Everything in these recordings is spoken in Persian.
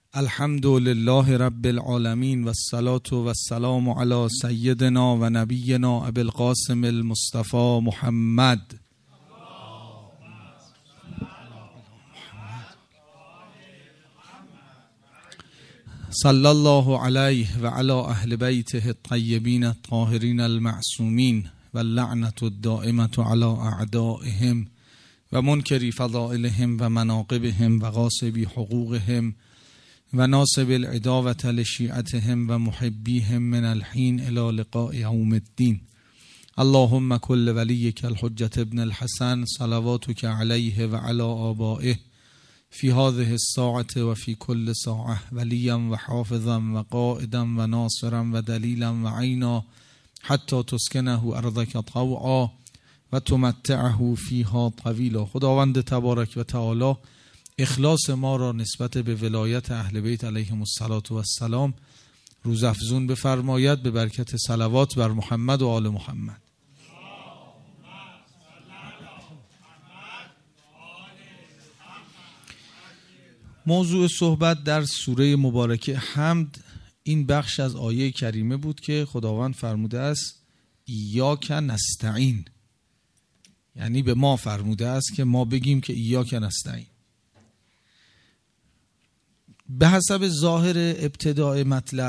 الحمد لله رب العالمين والصلاة والسلام على سيدنا و نبینا ابی القاسم المصطفى محمد صلی الله علیه و علی اهل بیته الطیبین الطاهرین المعصومین و اللعنة الدائمة علی اعدائهم و منکری فضائلهم و مناقبهم و غاصبی حقوقهم و ناصب العداوة لشیعتهم و محبیهم من الحین الی لقاء یوم الدین. اللهم کل ولیک الحجة ابن الحسن صلواتک علیه و علی آبائه فی هذه الساعة و فی کل ساعة ولیا و حافظا و قائدا و ناصرا و دلیلا و عینا حتی تسکنه ارضک طوعا و تمتعه فیها طویلا. خداوند تبارک و تعالی اخلاص ما را نسبت به ولایت اهل بیت علیهم السلام روزافزون بفرماید به برکت صلوات بر محمد و آل محمد. موضوع صحبت در سوره مبارکه حمد این بخش از آیه کریمه بود که خداوند فرموده است ایاک نستعین، یعنی به ما فرموده است که ما بگیم که ایاک نستعین. به حسب ظاهر ابتداء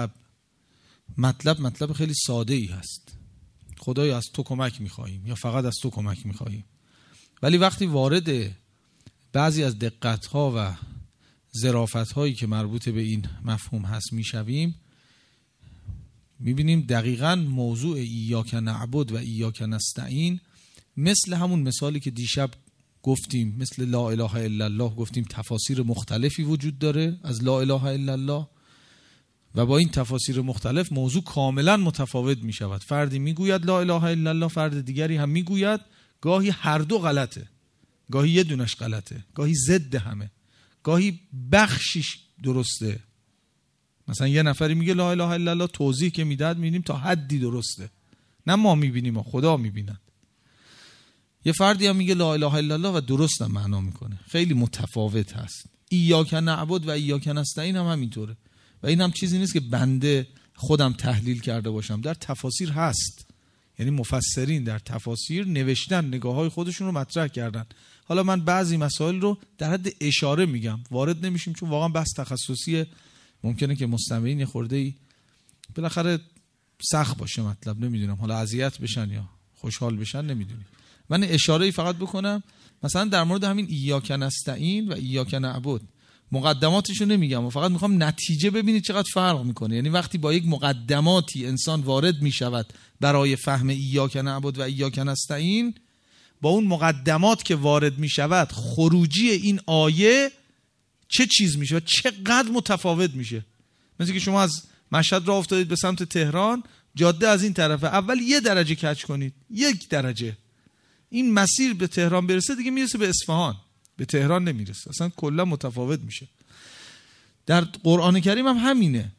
مطلب خیلی ساده ای هست. خدایا از تو کمک میخواییم یا فقط از تو کمک میخواییم، ولی وقتی وارد بعضی از دقت ها و ظرافت هایی که مربوط به این مفهوم هست میشویم، میبینیم دقیقاً موضوع ایاک نعبد و ایاک نستعین مثل همون مثالی که دیشب گفتیم، مثل لا اله الا الله گفتیم تفاسیر مختلفی وجود داره از لا اله الا الله و با این تفاسیر مختلف موضوع کاملا متفاوت می شود. فردی میگوید لا اله الا الله، فرد دیگری هم میگوید، گاهی هر دو غلطه، گاهی یه دونش غلطه، گاهی ضد همه، گاهی بخشیش درسته. مثلا یه نفری میگه لا اله الا الله، توضیح که میداد میبینیم تا حدی درسته، نه ما میبینیم، خدا میبیند. یه فردی هم میگه لا اله الا الله و درست هم معنا میکنه، خیلی متفاوت هست. ایاک نعبد و ایاک نستعین هم همینطوره و این هم چیزی نیست که بنده خودم تحلیل کرده باشم، در تفاسیر هست. یعنی مفسرین در تفاسیر نوشتن، نگاه های خودشون رو مطرح کردن. حالا من بعضی مسائل رو در حد اشاره میگم، وارد نمیشیم چون واقعا بحث تخصصیه، ممکنه که مستمعین یه خورده‌ای بالاخره سخت باشه مطلب، نمیدونم حالا اذیت بشن یا خوشحال بشن، نمیدونم. من اشاره‌ای فقط بکنم. مثلا در مورد همین ایاک نستعین و ایاک نعبد مقدماتشو نمیگم و فقط میخوام نتیجه ببینید چقدر فرق میکنه. یعنی وقتی با یک مقدماتی انسان وارد میشود برای فهم ایاک نعبد و ایاک نستعین، با اون مقدمات که وارد میشود خروجی این آیه چه چیز میشه و چقدر متفاوت میشه. مثل که شما از مشهد راه افتادید به سمت تهران، جاده از این طرفه، اول 1 درجه کج کنید، 1 درجه، این مسیر به تهران برسه دیگه میرسه به اصفهان، به تهران نمیرسه، اصلا کلا متفاوت میشه. در قرآن کریم هم همینه.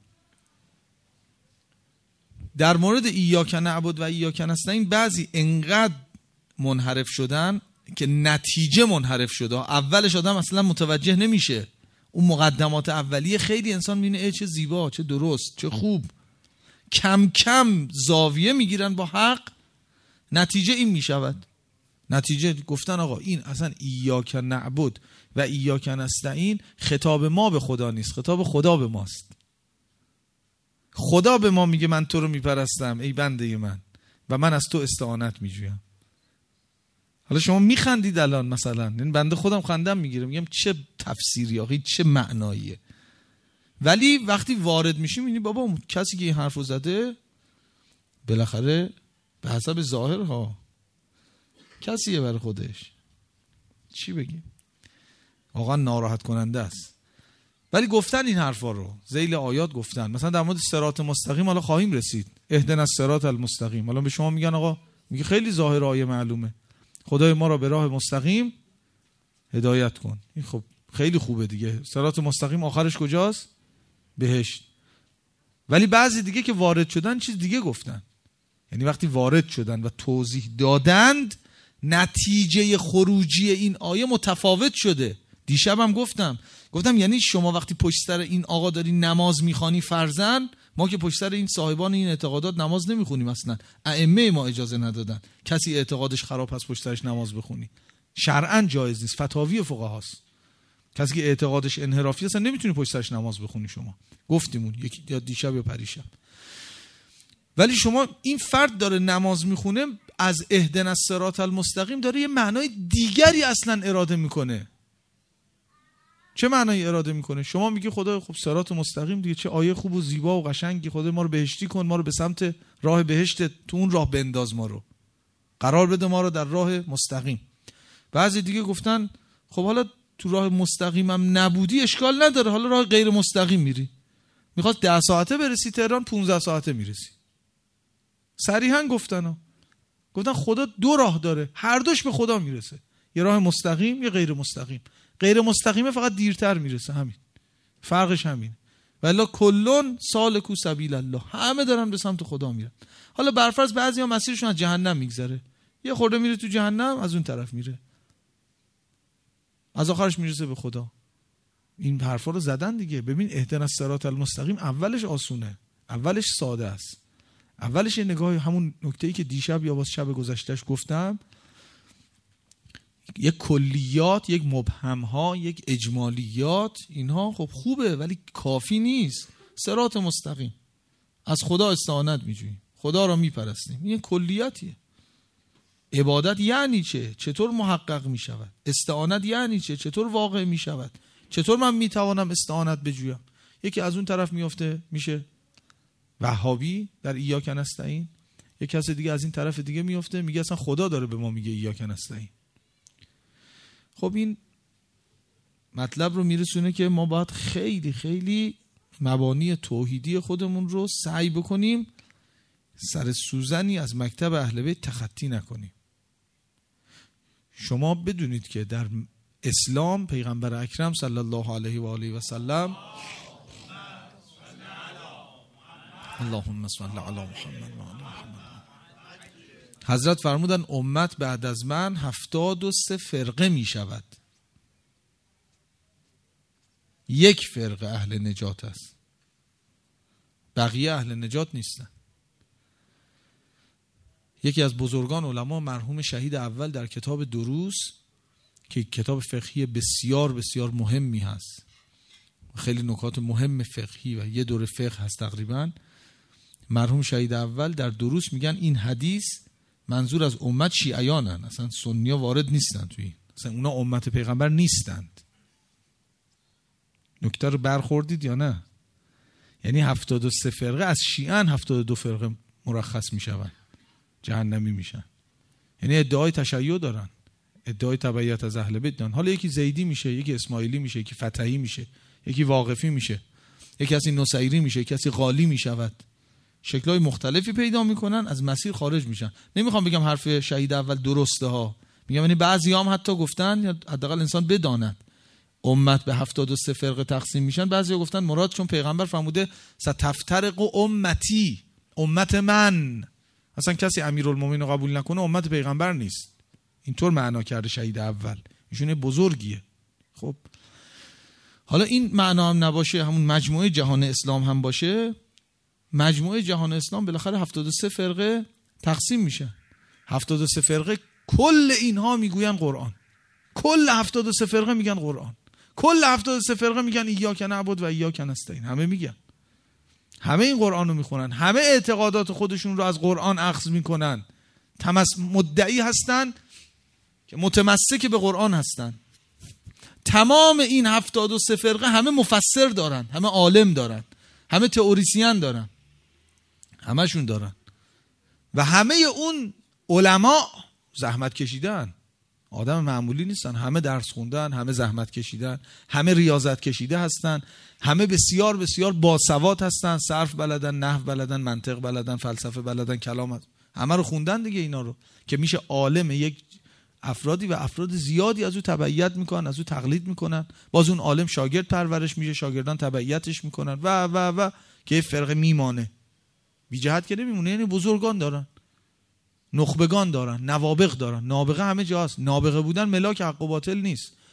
در مورد ایاک نعبد و ایاک نستعین بعضی انقدر منحرف شدن که نتیجه منحرف شده. اولش آدم اصلا متوجه نمیشه، اون مقدمات اولیه خیلی انسان میبینه چه زیبا، چه درست، چه خوب، کم کم زاویه میگیرن با حق، نتیجه این میشود. نتیجه گفتن آقا این اصلا ایاک نعبد و ایاک نستعین خطاب ما به خدا نیست، خطاب خدا به ماست. خدا به ما میگه من تو رو میپرستم ای بنده من و من از تو استعانت میجویم. حالا شما میخندید الان، مثلا این بنده خودم خندم میگیره، میگم چه تفسیری آخه، چه معناییه. ولی وقتی وارد میشیم میبینی بابا کسی که این حرفو زده بالاخره به حسب ظاهرها کسیه برای خودش، چی بگیم، واقعا ناراحت کننده است. ولی گفتن این حرفا رو ذیل آیات گفتن. مثلا در مورد صراط مستقیم حالا خواهیم رسید، اهدنا الصراط المستقیم. حالا به شما میگن آقا، میگه خیلی ظاهر آیه معلومه، خدای ما را به راه مستقیم هدایت کن. این خب خیلی خوبه دیگه، صراط مستقیم آخرش کجاست؟ بهشت. ولی بعضی دیگه که وارد شدن چیز دیگه گفتن. یعنی وقتی وارد شدن و توضیح دادند، نتیجه خروجی این آیه متفاوت شده. دیشب هم گفتم گفتم یعنی شما وقتی پشت سر این آقا داری نماز میخوانی فرضاً، ما که پشت سر این صاحبان این اعتقادات نماز نمیخونیم اصلا، ائمه ما اجازه ندادن کسی اعتقادش خراب هست پشت سرش نماز بخونی، شرعاً جایز نیست، فتاوی فقهاست. کسی که اعتقادش انحرافی اصلا نمیتونی پشت سرش نماز بخونی. شما گفتیمون یکی یا دیشب یا پریشب. ولی شما این فرد داره نماز میخونه، از اهدنا الصراط المستقیم داره یه معنای دیگری اصلا اراده میکنه. چه معنایی اراده میکنه؟ شما میگی خدا خب صراط مستقیم دیگه، چه آیه خوب و زیبا و قشنگی، خدا ما رو بهشتی کن، ما رو به سمت راه بهشت تو اون راه بنداز، ما رو قرار بده، ما رو در راه مستقیم. بعضی دیگه گفتن خب حالا تو راه مستقیمم نبودی اشکال نداره، حالا راه غیر مستقیم میری، میخواد 10 ساعته برسی تهران 15 ساعته میرسی. صریحا گفتن خدا 2 راه داره، هر دوش به خدا میرسه، یه راه مستقیم یه غیر مستقیم. غیر مستقیمه فقط دیرتر میرسه، همین فرقش همین. والله کلون سالکو سبیل الله، همه دارن به سمت خدا میرن. حالا برفرض بعضیا مسیرشون از جهنم میگذره، یه خورده میره تو جهنم، از اون طرف میره، از آخرش میرسه به خدا. این حرفا رو زدن دیگه. ببین اهدنا الصراط المستقیم اولش آسونه، اولش ساده است، اولش یه نگاه، همون نکته‌ای که دیشب یا باز شب گذشتهش گفتم، یک کلیات، یک مبهم‌ها، یک اجمالیات، اینها خب خوبه ولی کافی نیست. صراط مستقیم، از خدا استعانت می‌جوییم، خدا را میپرستیم، این کلیاتیه. عبادت یعنی چه؟ چطور محقق می‌شود؟ استعانت یعنی چه؟ چطور واقع می‌شود؟ چطور من میتوانم استعانت بجویم؟ یکی از اون طرف میفته میشه وهابی در ایاک نستعین، یک کس دیگه از این طرف دیگه میفته میگه اصلا خدا داره به ما میگه ایاک نستعین. خب این مطلب رو میرسونه که ما باید خیلی خیلی مبانی توحیدی خودمون رو سعی بکنیم سر سوزنی از مکتب اهل بیت تخطی نکنیم. شما بدونید که در اسلام پیغمبر اکرم صلی الله علیه و آله و سلم، اللهم صل علی محمد و آل محمد، حضرت فرمودن امت بعد از من 73 فرقه می شود، 1 فرقه اهل نجات است، بقیه اهل نجات نیستن. یکی از بزرگان علما مرحوم شهید اول در کتاب دروس که کتاب فقهی بسیار بسیار مهمی هست، خیلی نکات مهم فقهی و یه دوره فقه هست تقریبا، مرحوم شهید اول در دروس میگن این حدیث منظور از امت شیعیانن، اصلا سنی‌ها وارد نیستن توی این، اصلا اونا امت پیغمبر نیستند. نکته رو برخوردید یا نه؟ یعنی 73 فرقه از شیعان 72 فرقه مرخص میشون، جهنمی میشن. یعنی ادعای تشیع دارن، ادعای تبعیت از اهل بیت دارن. حالا یکی زیدی میشه، یکی اسماعیلی میشه، یکی فتحی میشه، یکی واقفی میشه، یکی کسی نصیری میشه، یکی کسی غالی میشود، شکل‌های مختلفی پیدا میکنن، از مسیر خارج میشن. نمیخوام بگم حرف شهید اول درسته ها، میگم یعنی بعضیام حتی گفتن، یا حداقل انسان بداند امت به 73 فرقه تقسیم میشن. بعضیا گفتن مراد چون پیغمبر فرموده ستفترق امتی، امت من، اصلا کسی امیرالمومنین رو قبول نکنه امت پیغمبر نیست، اینطور معنا کرده شهید اول، ایشون بزرگیه. خب حالا این معنا هم نباشه، همون مجموعه جهان اسلام هم باشه، مجموعه جهان اسلام بالاخره 73 فرقه تقسیم میشه. 73 فرقه کل اینها میگوین قرآن، کل 73 فرقه میگن قرآن، کل 73 فرقه میگن ایاک نعبد و ایاک نستعین، همه میگن، همه این قرآن رو میخونن، همه اعتقادات خودشون رو از قرآن اخذ میکنن، مدعی هستن که متمسک به قرآن هستن. تمام این 73 فرقه همه مفسر دارن، همه عالم دارن، همه تئوریسین دارن، همشون دارن، و همه اون علما زحمت کشیدن، آدم معمولی نیستن، همه درس خوندن، همه زحمت کشیدن، همه ریاضت کشیده هستن، همه بسیار بسیار باسواد هستن، صرف بلدن، نحو بلدن، منطق بلدن، فلسفه بلدن، کلام همه رو خوندن دیگه، اینا رو که میشه عالم یک افرادی، و افراد زیادی از او تبعیت میکنن، از او تقلید میکنن، باز اون عالم شاگرد پرورش میشه، شاگردان تبعیتش میکنن و که فرقه میمانه، بی جهت که نمیمونه. یعنی بزرگان دارن، نخبگان دارن، نوابغ دارن، نابغه همه جاست، نابغه بودن ملاک حق و باطل نیست،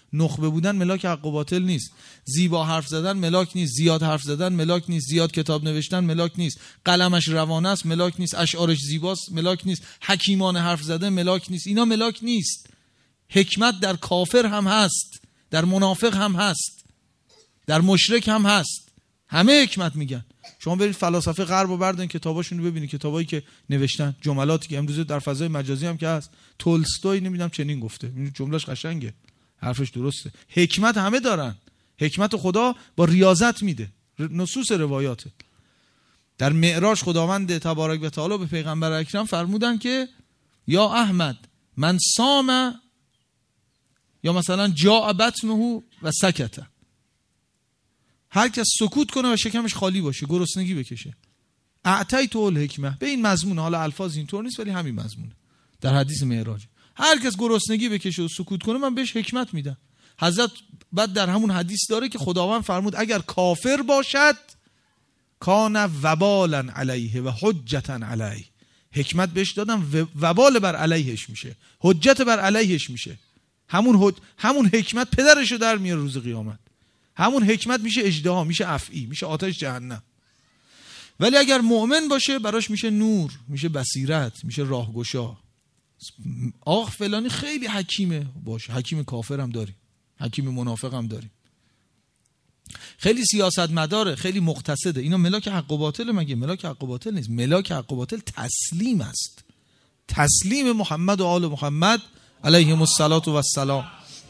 نخبه بودن ملاک حق و باطل نیست. زیبا حرف زدن ملاک نیست. زیاد حرف زدن ملاک نیست. زیاد کتاب نوشتن ملاک نیست. قلمش روانه است ملاک نیست. اشعارش زیباست ملاک نیست. حکیمانه حرف زدن ملاک نیست. اینا ملاک نیست. حکمت در کافر هم هست، در منافق هم هست، در مشرک هم هست. همه حکمت میگن. شما برید فلاسفه غرب رو بردارین کتاباشون رو ببینید، کتابایی که نوشتن، جملاتی که امروز در فضای مجازی هم که هست. تولستوی نمیدونم چنین گفته، جملهش قشنگه، حرفش درسته. حکمت همه دارن. حکمت خدا با ریاضت میده. نصوص روایاته. در معراج خداوند تبارک و تعالی به پیغمبر اکرم فرمودن که یا احمد من صام، یا مثلا جاء بطنه و سکت، هر کس سکوت کنه و شکمش خالی باشه، گرسنگی بکشه، اعطیت الحکمه، به این مضمون، حالا الفاظ اینطور نیست ولی همین مضمونه در حدیث معراج، هر کس گرسنگی بکشه و سکوت کنه من بهش حکمت میدم. حضرت بعد در همون حدیث داره که خداوند فرمود اگر کافر باشد کان وبالا علیه و حجتا علیه، حکمت بهش دادم وبال بر علیهش میشه، حجت بر علیهش میشه. همون حکمت پدرشو در میاره روز قیامت. همون حکمت میشه اژدها، میشه افعی، میشه آتش جهنم. ولی اگر مؤمن باشه براش میشه نور، میشه بصیرت، میشه راهگشا. آخ فلانی خیلی حکیمه، باشه حکیم کافر هم داریم، حکیم منافق هم داریم، خیلی سیاستمداره، خیلی مقتصده. اینا ملاک حق و باطل؟ مگه ملاک حق و باطل نیست. ملاک حق و باطل تسلیم است. تسلیم محمد و آل محمد علیهم الصلاة و السلام.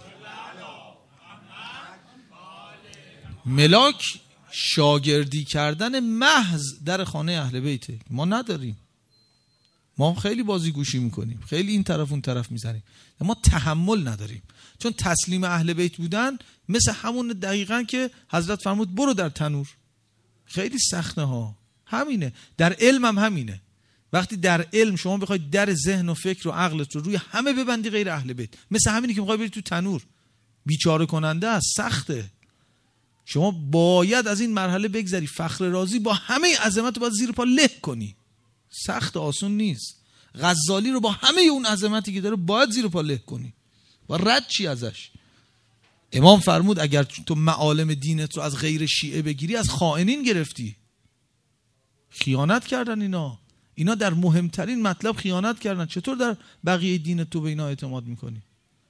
ملاک شاگردی کردن محض در خانه اهل بیته ما نداریم. ما خیلی بازی گوشی میکنیم، خیلی این طرف اون طرف میزنیم، ما تحمل نداریم. چون تسلیم اهل بیت بودن مثل همون دقیقاً که حضرت فرمود برو در تنور، خیلی سخته ها. همینه در علم هم همینه. وقتی در علم شما بخواید در ذهن و فکر و عقلت رو روی همه ببندی غیر اهل بیت، مثل همینی که میخوای بری تو تنور، بیچاره کننده است، سخته. شما باید از این مرحله بگذری. فخر رازی با همه عظمت رو باید زیر پا له کنی، سخت، آسون نیست. غزالی رو با همه اون عظمتی که داره باید زیر پا له کنی و رد چی ازش. امام فرمود اگر تو معالم دینت رو از غیر شیعه بگیری از خائنین گرفتی. خیانت کردن اینا در مهمترین مطلب خیانت کردن. چطور در بقیه دین تو به اینا اعتماد میکنی؟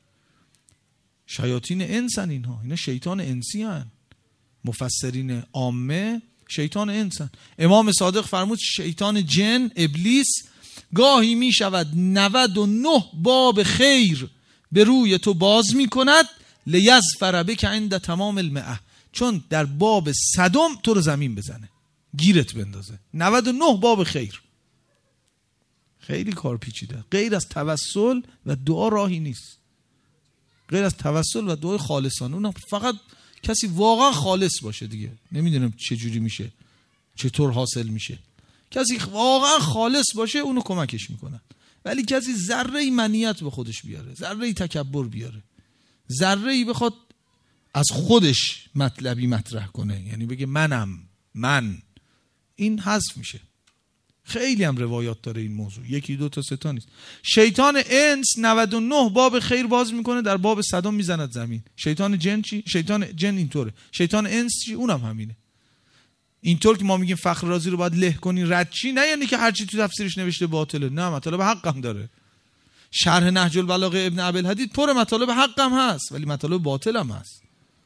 شیاطین انسن اینا شیطان انسی هن. مفسرین عامه شیطان انسن. امام صادق فرمود شیطان جن، ابلیس، گاهی می شود 99 باب خیر به روی تو باز می کند لیظفر بک عند تمام المئة، چون در باب 100 تو رو زمین بزنه، گیرت بندازه. 99 باب خیر. خیلی کار پیچیده. غیر از توسل و دعا راهی نیست. غیر از توسل و دعای خالصانه، اونم فقط کسی واقعا خالص باشه دیگه. نمیدونم چه جوری میشه، چطور حاصل میشه. کسی واقعا خالص باشه اونو کمکش میکنن. ولی کسی ذره منیت به خودش بیاره، ذره تکبر بیاره، ذره بخواد از خودش مطلبی مطرح کنه، یعنی بگه من، این حذف میشه. خیلی هم روایات داره این موضوع، 1 2 تا 3 تا نیست. شیطان انس 99 باب خیر باز میکنه، در باب 100 میزند زمین. شیطان جن چی؟ شیطان جن اینطوره. شیطان انس چی؟ اونم همینه. اینطور که ما میگیم فخر رازی رو باید له کنی، رد چی، نه یعنی که هر چی تو تفسیرش نوشته باطله، نه، مطالب حق هم داره. شرح نهج البلاغه ابن ابوالحدید پر مطالب حق هم هست ولی مطالب باطل هم هست.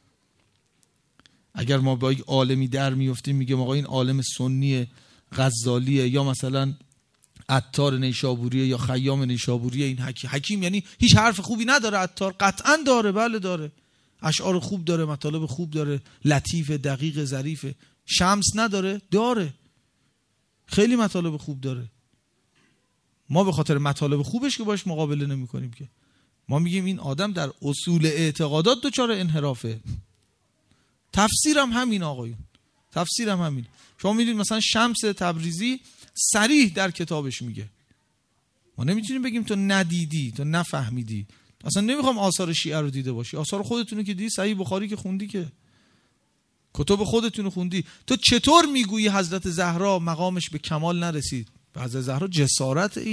اگر ما با یک عالمی در میافتیم میگیم آقا این عالم سنی غزالیه یا مثلا عطار نیشابوریه یا خیام نیشابوریه، این حکیم یعنی هیچ حرف خوبی نداره. عطار قطعا داره، بله داره، اشعار خوب داره، مطالب خوب داره، لطیف، دقیق، ظریفه. شمس نداره؟ داره، خیلی مطالب خوب داره. ما به خاطر مطالب خوبش که باش مقابله نمی کنیم که. ما میگیم این آدم در اصول اعتقادات دچار انحرافه. تفسیرم همین آقایون، تفسیرم همین. شما میدونید مثلا شمس تبریزی صریح در کتابش میگه، ما نمیتونیم بگیم تو ندیدی، تو نفهمیدی. اصلا نمیخوام آثار شیعه رو دیده باشی، آثار خودتونو که دیدی، صحیح بخاری که خوندی، که کتب خودتونو خوندی. تو چطور میگویی حضرت زهرا مقامش به کمال نرسید؟ به حضرت زهرا جسارت این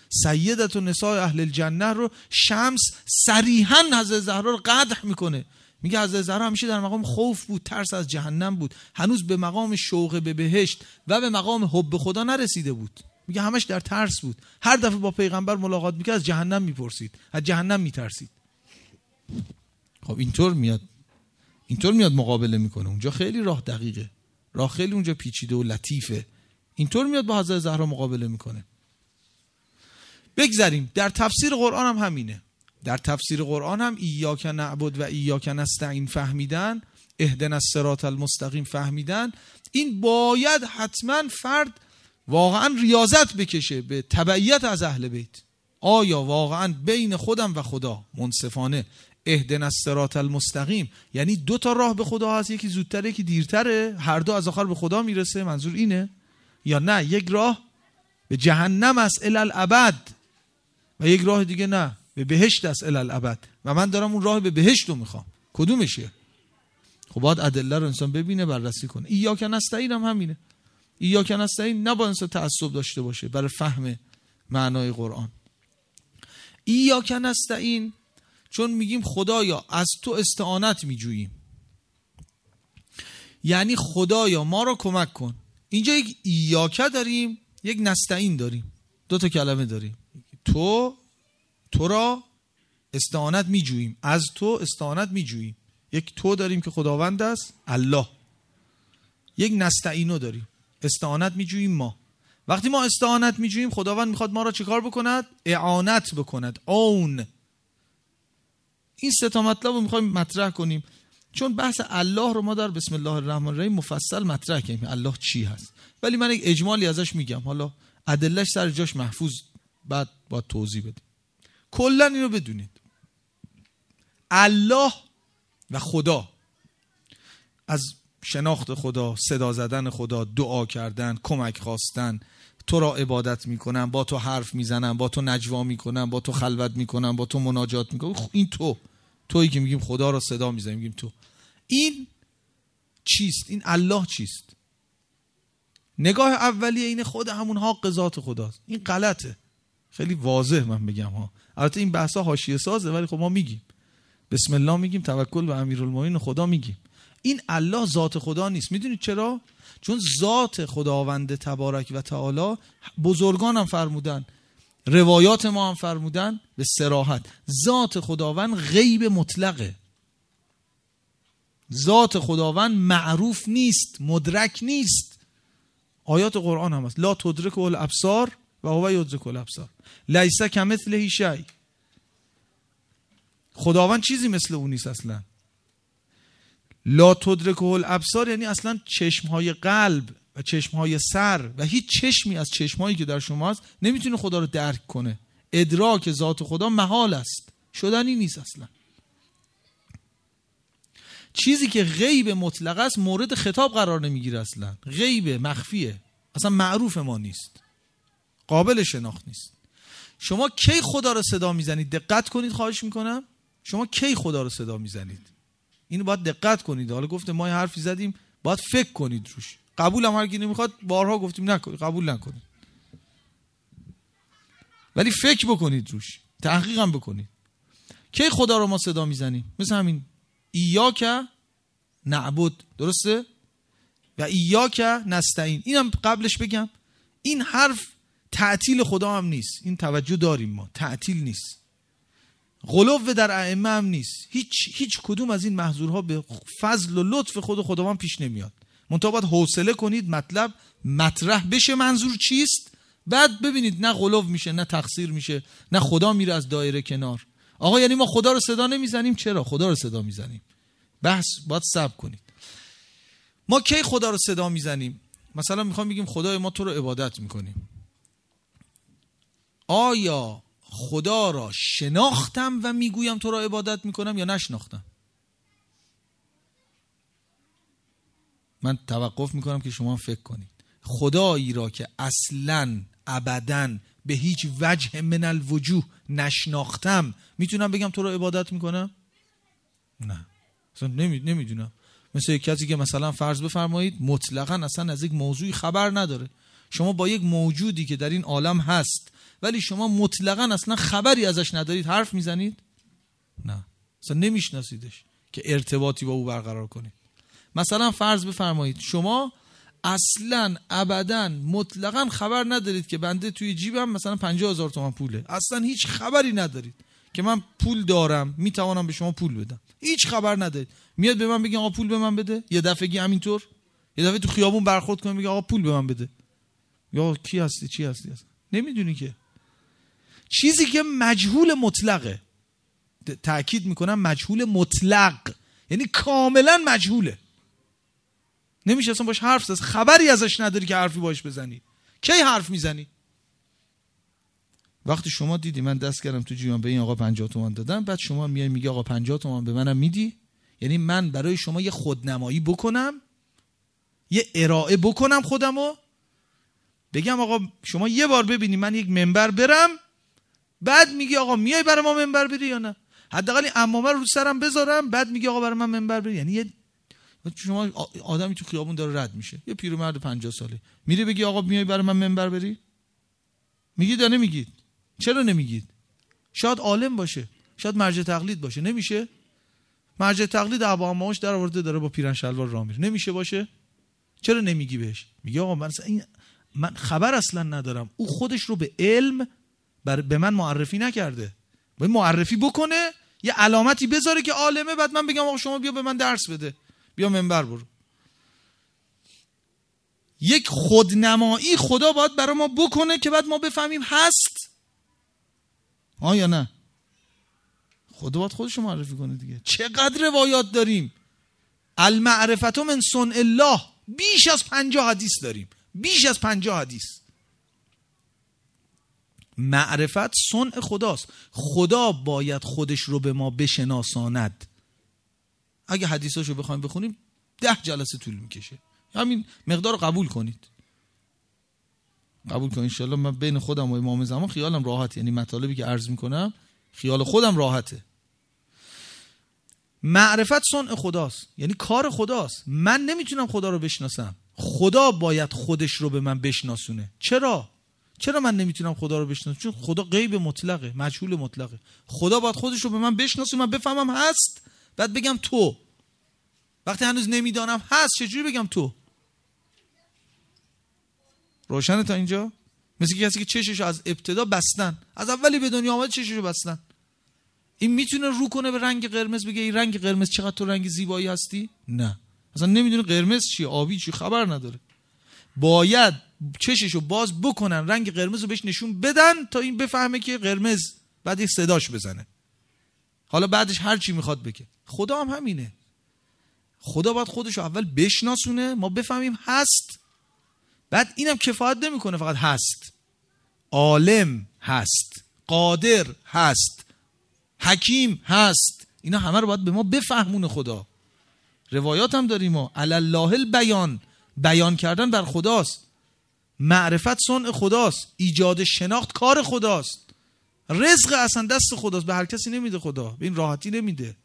سیدت و نساء اهل الجنه رو شمس صریحاً حضرت زهرا رو قدح میکنه. میگه حضرت زهرا همیشه در مقام خوف بود، ترس از جهنم بود، هنوز به مقام شوق به بهشت و به مقام حب خدا نرسیده بود. میگه همش در ترس بود، هر دفعه با پیغمبر ملاقات میکرد از جهنم میپرسید، از جهنم میترسید. خب اینطور میاد مقابله میکنه. اونجا خیلی راه دقیقه، راه خیلی اونجا پیچیده و لطیفه. اینطور میاد با حضرت زهرا مقابله میکنه. بگذاریم در تفسیر قرآن هم همینه. در تفسیر قرآن هم ایاک نعبد و ایاک نستعین فهمیدن، اهدنا الصراط المستقیم فهمیدن، این باید حتما فرد واقعا ریاضت بکشه به تبعیت از اهل بیت. آیا واقعا بین خودم و خدا منصفانه اهدنا الصراط المستقیم یعنی 2 تا راه به خدا هست، یکی زودتره یکی دیرتره، هر دو از آخر به خدا میرسه، منظور اینه؟ یا نه یک راه به جهنم است الی الابد و یک راه دیگه نه به بهشت است الی الابد و من دارم اون راه به بهشت رو میخوام، کدومشه؟ خب باید ادله رو انسان ببینه، بررسی کنه. ایاک نستعین هم همینه. ایاک نستعین نباید انسان تعصب داشته باشه برای فهم معنای قرآن. ایاک نستعین چون میگیم خدایا از تو استعانت میجوییم، یعنی خدایا ما رو کمک کن. اینجا یک ایاک داریم، یک نستعین داریم، 2 تا کلمه داریم. تو را استعانت میجوییم، از تو استعانت میجوییم. یک تو داریم که خداوند است الله، یک نستعینو داریم استعانت میجوییم ما. وقتی ما استعانت میجوییم خداوند میخواد ما را چیکار بکند؟ اعانت بکند. اون این 3 تا مطلب رو میخوایم مطرح کنیم چون بحث الله رو ما در بسم الله الرحمن الرحیم مفصل مطرح کردیم الله چی هست، ولی من یک اجمالی ازش میگم، حالا ادلهش سر جاش محفوظ بعد با توضیح بدیم. کلا اینو بدونید الله و خدا، از شناخت خدا، صدا زدن خدا، دعا کردن، کمک خواستن، تو را عبادت میکنم، با تو حرف میزنم، با تو نجوا میکنم، با تو خلوت میکنم، با تو مناجات میکنم، این تویی که میگیم خدا را صدا میزنیم میگیم تو. این چیست؟ این الله چیست؟ نگاه اولیه اینه خود همون حق ذات خداست. این غلطه، خیلی واضح من بگم ها. البته این بحثا حاشیه سازه ولی خب ما میگیم بسم الله میگیم، توکل و امیرالمومنین خدا میگیم. این الله ذات خدا نیست. میدونید چرا؟ چون ذات خداوند تبارک و تعالی بزرگان هم فرمودن، روایات ما هم فرمودن به صراحت، ذات خداوند غیب مطلقه. ذات خداوند معروف نیست، مدرک نیست. آیات قرآن هم هست لا تدرک الابصار و هو یدرک الابصار، لیس کمثله شیء. خداوند چیزی مثل اون نیست اصلا. لا تدرک الابصار یعنی اصلا چشمهای قلب و چشمهای سر و هیچ چشمی از چشمهایی که در شما هست نمیتونه خدا رو درک کنه. ادراک ذات خدا محال است، شدنی نیست اصلا. چیزی که غیب مطلق است مورد خطاب قرار نمیگیره، اصلا غیب مخفیه، اصلا معروف ما نیست، قابل شناخت نیست. شما کی خدا رو صدا میزنید؟ دقت کنید خواهش میکنم. شما کی خدا رو صدا میزنید؟ اینو باید دقت کنید. حالا گفته ما یه حرفی زدیم باید فکر کنید روش. قبول هم هر کی نمیخواد، بارها گفتیم نکنید، قبول نکنید، ولی فکر بکنید روش، تحقیق هم بکنید. کی خدا رو ما صدا میزنیم؟ مثل همین ایاک نعبد، درسته؟ و ایاک نستعین. اینم قبلش بگم این حرف تعطیل خدا هم نیست، این توجه داریم ما، تعطیل نیست. غلو در ائمه هم نیست. هیچ کدوم از این محظورها به فضل و لطف خداوند پیش نمیاد. منتها باید حوصله کنید مطلب مطرح بشه منظور چیست، بعد ببینید نه غلو میشه نه تقصیر میشه نه خدا میره از دایره کنار. آقا یعنی ما خدا رو صدا نمیزنیم؟ چرا خدا رو صدا میزنیم؟ بحث باید صبر کنید. ما کی خدا رو صدا میزنیم؟ مثلا میخوام بگیم خدای ما تو رو عبادت میکنیم. آیا خدا را شناختم و میگویم تو را عبادت میکنم یا نشناختم؟ من توقف میکنم که شما فکر کنید. خدایی را که اصلاً ابداً به هیچ وجه من الوجوه نشناختم میتونم بگم تو را عبادت میکنم؟ نه، اصلا نمیدونم. مثل یک کسی که مثلا فرض بفرمایید مطلقاً اصلا از یک موضوعی خبر نداره، شما با یک موجودی که در این عالم هست ولی شما مطلقاً اصلا خبری ازش ندارید حرف میزنید؟ نه، اصلا نمیشناسیدش که ارتباطی با او برقرار کنید. مثلا فرض بفرمایید شما اصلا ابدا مطلقاً خبر ندارید که بنده توی جیبم مثلا 50,000 تومان پوله، اصلا هیچ خبری ندارید که من پول دارم میتوانم به شما پول بدم، هیچ خبر ندارید. میاد به من بگه آقا پول به من بده، یه دفعگی همینطور یه دفعه تو خیابون برخورد کنه میگه آقا پول به من بده، یا کی هستی چی هستی اصلا نمیدونی که. چیزی که مجهول مطلقه، تأکید میکنم مجهول مطلق، یعنی کاملا مجهوله، نمیشه اصلا باش حرف زد، خبری ازش نداری که حرفی باش بزنی. کی حرف میزنی؟ وقتی شما دیدی من دست کردم تو جیبم به این آقا 50 تومان دادم، بعد شما میای میگی آقا 50 تومان به منم میدی، یعنی من برای شما یه خودنمایی بکنم، یه ارائه بکنم خودمو، بگم آقا شما یه بار ببینی من یک منبر برم، بعد میگی آقا میای برای ما منبر بری یا نه، حداقل عمامه رو سرم بذارم، بعد میگی آقا برای من منبر بری. یعنی یه شما آدمی تو خیابون داره رد میشه، یه پیرمرد 50 ساله میره بگی آقا میای برای من منبر بری؟ میگید یا نمیگید؟ چرا نمیگید؟ شاید عالم باشه، شاید مرجع تقلید باشه، نمیشه؟ مرجع تقلید ابا عماش در آورده داره با پیرن شلوار راه میره، نمیشه باشه؟ چرا نمیگی بهش؟ میگه آقا من خبر اصلا ندارم، او خودش رو به علم به من معرفی نکرده، باید معرفی بکنه، یه علامتی بذاره که عالمه، بعد من بگم آقا شما بیا به من درس بده، بیا منبر برو. یک خودنمایی خدا باید برای ما بکنه که بعد ما بفهمیم هست یا نه. خدا باید خودش رو معرفی کنه دیگه. چقدر روایات داریم، المعرفت من صنع الله، بیش از 50 حدیث داریم، بیش از 50 حدیث. معرفت صنع خداست، خدا باید خودش رو به ما بشناساند. اگه حدیثاشو بخوایم بخونیم 10 جلسه طول میکشه، همین مقدار رو قبول کنید، قبول کنید انشالله. من بین خودم و امام زمان خیالم راحت، یعنی مطالبی که عرض میکنم خیال خودم راحته. معرفت صنع خداست، یعنی کار خداست، من نمیتونم خدا رو بشناسم، خدا باید خودش رو به من بشناسونه. چرا من نمیتونم خدا رو بشناسم؟ چون خدا غیب مطلقه، مجهول مطلقه. خدا باید خودش رو به من بشناسونه، من بفهمم هست، بعد بگم تو. وقتی هنوز نمیدانم هست چجوری بگم تو؟ روشنه تا اینجا؟ مثل کسی که چششو از ابتدا بستن، از اولی به دنیا آمد چششو بستن. این میتونه رو کنه به رنگ قرمز بگه این رنگ قرمز چقدر تو رنگ زیبایی هستی؟ نه، اصلا نمیدونه قرمز چیه، آبی چیه، خبر نداره. باید چششو باز بکنن، رنگ قرمز رو بهش نشون بدن تا این بفهمه که قرمز، بعد یک صداش بزنه، حالا بعدش هر چی میخواد بگه. خدا هم همینه، خدا باید خودشو اول بشناسونه، ما بفهمیم هست، بعد اینم کفایت نمیکنه فقط هست، عالم هست، قادر هست، حکیم هست، اینا همه رو باید به ما بفهمونه خدا. روایات هم داریم ما، علی الله البیان، بیان کردن بر خداست. معرفت صنع خداست، ایجاد شناخت کار خداست. رزق اصلا دست خداست، به هر کسی نمیده خدا، به این راحتی نمیده.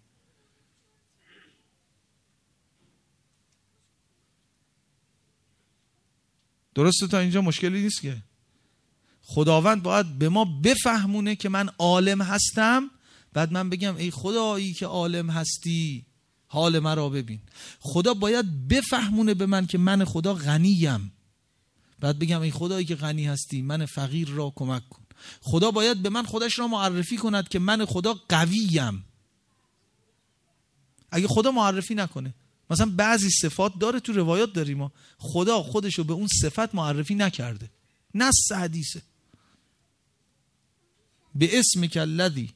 درسته تا اینجا مشکلی نیست که خداوند باید به ما بفهمونه که من عالم هستم، بعد من بگم ای خدایی که عالم هستی حال مرا ببین. خدا باید بفهمونه به من که من خدا غنیم، بعد بگم ای خدایی که غنی هستی من فقیر را کمک کن. خدا باید به من خودش را معرفی کند که من خدا قویم. اگه خدا معرفی نکنه، مثلا بعضی صفات داره تو روایات داریم ما، خدا خودشو به اون صفت معرفی نکرده، نص حدیثه، به اسمک الذی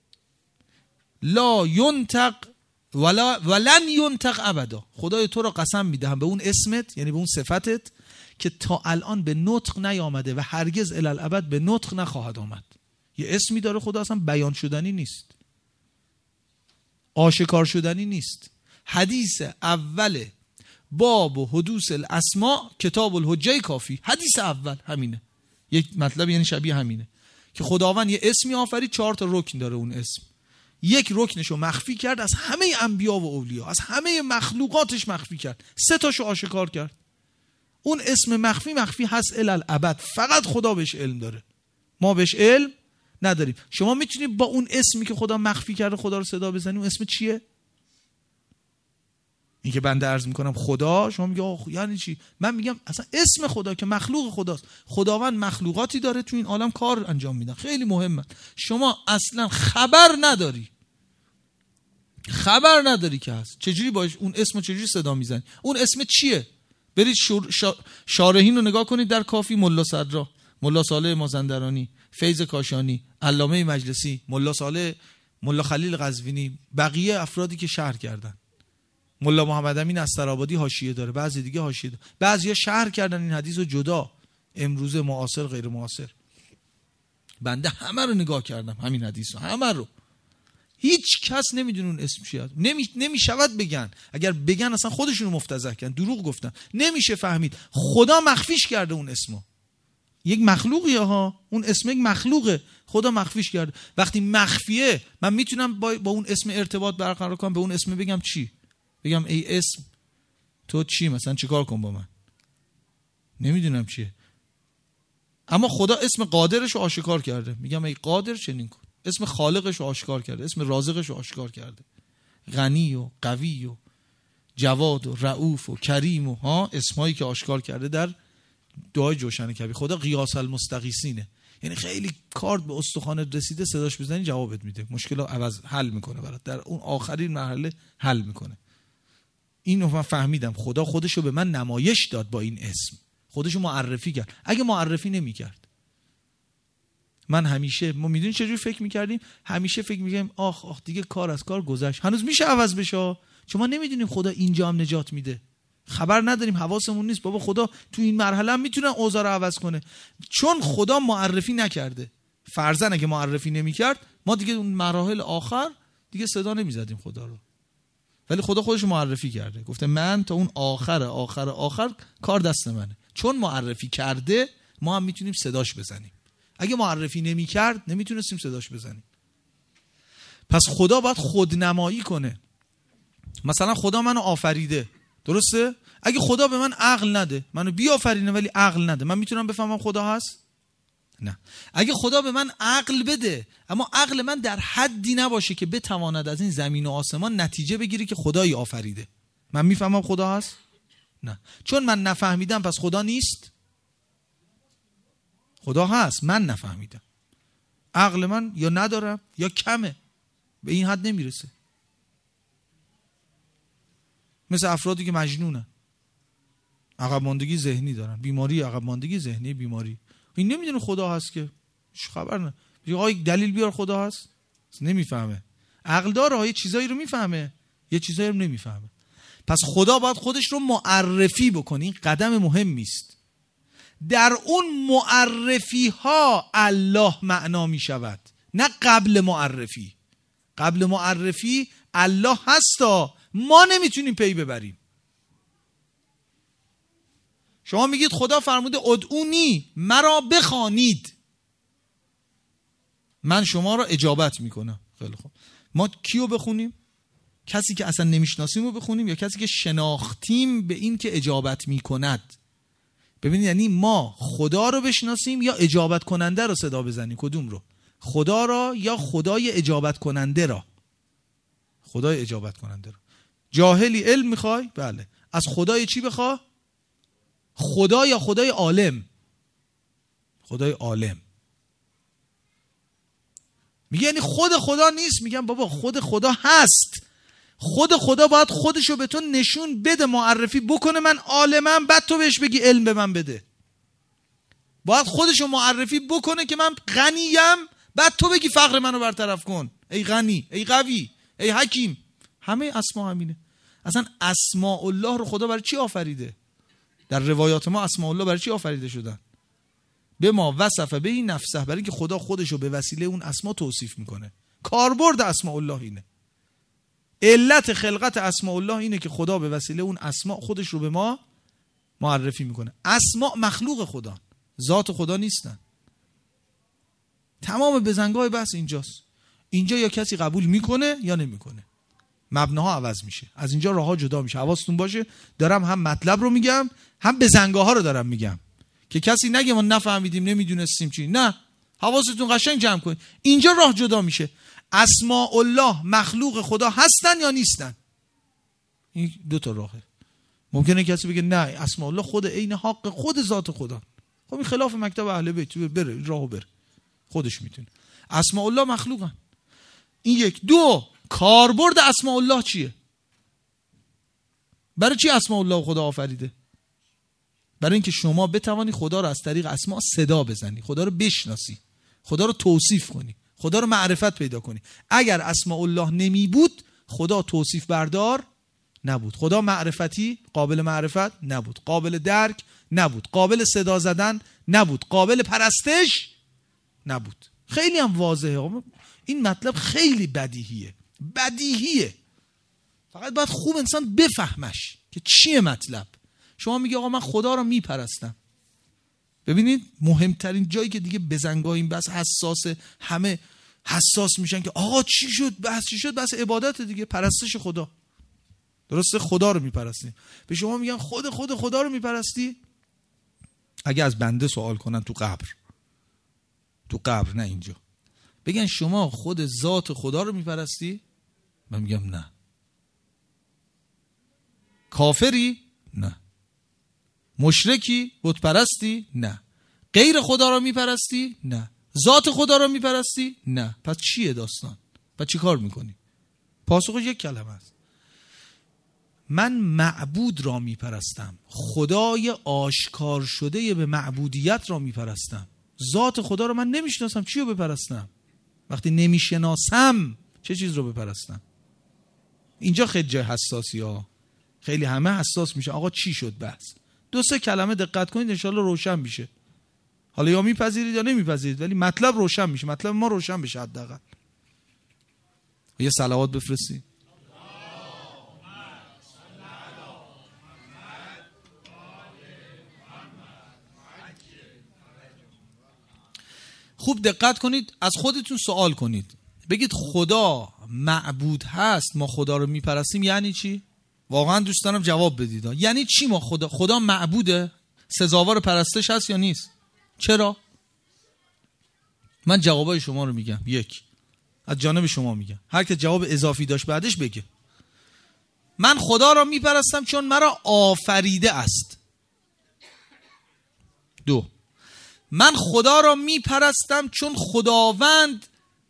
لا ینطق ولن ینطق ابدا. خدای تو را قسم میدهم به اون اسمت، یعنی به اون صفتت که تا الان به نطق نیامده و هرگز الی الابد به نطق نخواهد آمد. یه اسمی داره خدا، اصلا بیان شدنی نیست، آشکار شدنی نیست. حدیث اول باب و حدوث الاسماء کتاب الحجه کافی، حدیث اول همینه، یک مطلب یعنی شبیه همینه که خداوند یه اسمی آفرید، 4 تا رکن داره اون اسم، یک رکنشو مخفی کرد از همه انبیا و اولیا، از همه مخلوقاتش مخفی کرد، 3 تاشو آشکار کرد. اون اسم مخفی هست الالعبد، فقط خدا بهش علم داره، ما بهش علم نداریم. شما میتونید با اون اسمی که خدا مخفی کرده خدا رو صدا بزنید. اون اسم چیه؟ این که بنده عرض میکنم خدا، شما میگه آخ یعنی چی؟ من میگم اصلا اسم خدا که مخلوق خداست. خداوند مخلوقاتی داره تو این عالم کار انجام میدن، خیلی مهمه. شما اصلا خبر نداری که هست. چجوری باش اون اسمو چجوری صدا میزنی؟ اون اسم چیه؟ برید شارحین رو نگاه کنید در کافی، ملا صدرا، ملا صالح مازندرانی، فیض کاشانی، علامه مجلسی، ملا صالح، ملا خلیل قزوینی، بقیه افرادی که شرح کردن. ملا محمد امین استرآبادی حاشیه داره، بعضی دیگه حاشیه داره. بعضیا شرح کردن این حدیث رو جدا، امروزه، معاصر، غیر معاصر. بنده همه رو نگاه کردم، همین حدیث رو همه رو. هیچ کس نمیدونه اون اسم چیه. نمیشود بگن. اگر بگن اصلا خودشونو مفتضح کردن، دروغ گفتن. نمیشه فهمید. خدا مخفیش کرده اون اسمو. یک مخلوقیه ها، اون اسم یک مخلوقه، خدا مخفیش کرده. وقتی مخفیه من میتونم با اون اسم ارتباط برقرار کنم، به اون اسم بگم چی؟ بگم ای اسم تو چی مثلا چیکار کن با من؟ نمیدونم چیه. اما خدا اسم قادرش رو آشکار کرده، میگم ای قادر چنین کن. اسم خالقش رو آشکار کرده، اسم رازقش رو آشکار کرده. غنی و قوی و جواد و رؤوف و کریم و اسمایی که آشکار کرده در دعای جوشن کبیر. خدا قیاس المستغیثینه، یعنی خیلی کارد به استخوانت رسیده صداش بزنی جوابت میده، مشکل حل میکنه برات، در اون آخرین مرحله حل میکنه. اینو من فهمیدم. خدا خودشو به من نمایش داد با این اسم، خودشو معرفی کرد. اگه معرفی نمیکرد، من همیشه، ما میدونی چجوری فکر میکردیم؟ همیشه فکر میکردیم آخ دیگه کار از کار گذشت، هنوز میشه عوض بشه. چون ما نمیدونیم خدا اینجا هم نجات میده، خبر نداریم، حواسمون نیست. بابا خدا تو این مرحله هم میتونه اوضاع رو عوض کنه. چون خدا معرفی نکرده. فرضاً اگه معرفی نمیکرد ما دیگه اون مراحل آخر دیگه صدا نمیزدیم خدا رو. ولی خدا خودش معرفی کرده، گفته من تا اون آخر کار دست منه. چون معرفی کرده ما هم میتونیم صداش بزنیم. اگه معرفی نمیکرد نمیتونستیم صداش بزنیم. پس خدا باید خودنمایی کنه. مثلا خدا منو آفریده، درسته؟ اگه خدا به من عقل نده، منو بیافرینه ولی عقل نده، من میتونم بفهمم خدا هست؟ نه. اگه خدا به من عقل بده اما عقل من در حدی نباشه که بتواند از این زمین و آسمان نتیجه بگیری که خدایی آفریده، من میفهمم خدا هست؟ نه. چون من نفهمیدم پس خدا نیست؟ خدا هست، من نفهمیدم. عقل من یا ندارم یا کمه، به این حد نمیرسه. مثل افرادی که مجنونن، عقب ماندگی ذهنی دارن، بیماری عقب ماندگی ذهنی، بیماری. این نمیدونه خدا هست که خبر نه. میگه آقا یک دلیل بیار خدا هست، نمیفهمه. عقل داره، یه چیزایی رو میفهمه، یه چیزایی رو نمیفهمه. پس خدا باید خودش رو معرفی بکنه. این قدم مهمی است. در اون معرفی ها الله معنا می شود، نه قبل معرفی. قبل معرفی الله هستا، ما نمیتونیم پی ببریم. شما میگید خدا فرموده ادعونی، مرا بخوانید، من شما را اجابت میکنم. خیلی خوب، ما کیو بخونیم؟ کسی که اصلا نمیشناسیم رو بخونیم یا کسی که شناختیم به این که اجابت میکند؟ ببینید یعنی ما خدا رو بشناسیم یا اجابت کننده رو صدا بزنیم؟ کدوم رو؟ خدا را یا خدای اجابت کننده را؟ خدای اجابت کننده را. جاهلی علم میخوای؟ بله. از خدای چی بخوا؟ خدا یا خدای عالم؟ خدای عالم. میگه یعنی خود خدا نیست؟ میگم بابا خود خدا هست. خود خدا باید خودشو به تو نشون بده، معرفی بکنه من عالمم، بعد تو بهش بگی علم به من بده. باید خودشو معرفی بکنه که من غنیم، بعد تو بگی فقر منو برطرف کن. ای غنی، ای قوی، ای حکیم. همه اسما همینه. اصلا اسماء الله رو خدا برای چی آفریده؟ در روایات ما اسماء الله برای چی آفریده شدن؟ به ما وصف به این نفسه، برای اینکه خدا خودشو به وسیله اون اسما توصیف میکنه. کاربرد اسماء الله اینه. علت خلقت اسماء الله اینه که خدا به وسیله اون اسما خودش رو به ما معرفی میکنه. اسما مخلوق خدا، ذات خدا نیستن. تمام بزنگاه بحث اینجاست. اینجا یا کسی قبول میکنه یا نمیکنه، مبناها عوض میشه. از اینجا راهها جدا میشه. حواستون باشه دارم هم مطلب رو میگم، هم بزنگاه ها رو دارم میگم که کسی نگه ما نفهمیدیم نمیدونستیم چی. نه، حواستون قشنگ جمع کنید. اینجا راه جدا میشه. اسماء الله مخلوق خدا هستن یا نیستن؟ این دو تا راهه. ممکنه کسی بگه نه اسماء الله خود عین حق خود ذات خدا. خب این خلاف مکتب اهل بیت، بره راهو بره، خودش میتونه. اسماء الله مخلوقن. این یک. دو، کاربرد اسماء الله چیه؟ برای چی اسماء الله خدا آفریده؟ برای اینکه شما بتوانی خدا رو از طریق اسماء صدا بزنی، خدا رو بشناسی، خدا رو توصیف کنی، خدا رو معرفت پیدا کنی. اگر اسماء الله نمی بود خدا توصیف بردار نبود، خدا معرفتی قابل معرفت نبود، قابل درک نبود، قابل صدا زدن نبود، قابل پرستش نبود. خیلی هم واضحه. این مطلب خیلی بدیهیه. فقط باید خوب انسان بفهمش که چیه مطلب. شما میگی آقا من خدا رو میپرستم. ببینید مهمترین جایی که دیگه بزنگاه این بحث حساسه، همه حساس میشن که آقا چی شد، بحث چی شد، بحث عبادت دیگه، پرستش خدا. درسته خدا رو میپرستی. به شما میگن خدا رو میپرستی. اگه از بنده سوال کنن تو قبر نه اینجا، بگن شما خود ذات خدا رو میپرستی، من میگم نه. کافری؟ نه. مشرکی؟ بت پرستی؟ نه. غیر خدا رو میپرستی؟ نه. ذات خدا رو میپرستی؟ نه. پس چیه داستان؟ پس چی کار میکنی؟ پاسخش یک کلمه است. من معبود را میپرستم، خدای آشکار شده به معبودیت را میپرستم. ذات خدا رو من نمیشناسم، چی رو بپرستم؟ وقتی نمیشناسم چه چیز رو بپرستم؟ اینجا خیلی جای حساسی ها. خیلی همه حساس میشه. آقا چی شد بحث؟ 2-3 کلمه دقت کنید انشالله روشن میشه. حالا یا میپذیرید یا نمیپذیرید ولی مطلب روشن میشه. مطلب ما روشن بشه حداقل. یه صلوات بفرستید. خوب دقت کنید، از خودتون سوال کنید. بگید خدا معبود هست، ما خدا رو میپرستیم، یعنی چی؟ واقعا دوست دارم جواب بدید. یعنی چی ما خدا معبوده؟ سزاوار پرستش هست یا نیست؟ چرا؟ من جوابای شما رو میگم. یک، از جانب شما میگم. هر که جواب اضافی داشت بعدش بگه. من خدا را میپرستم چون مرا آفریده است. 2، من خدا را میپرستم چون خداوند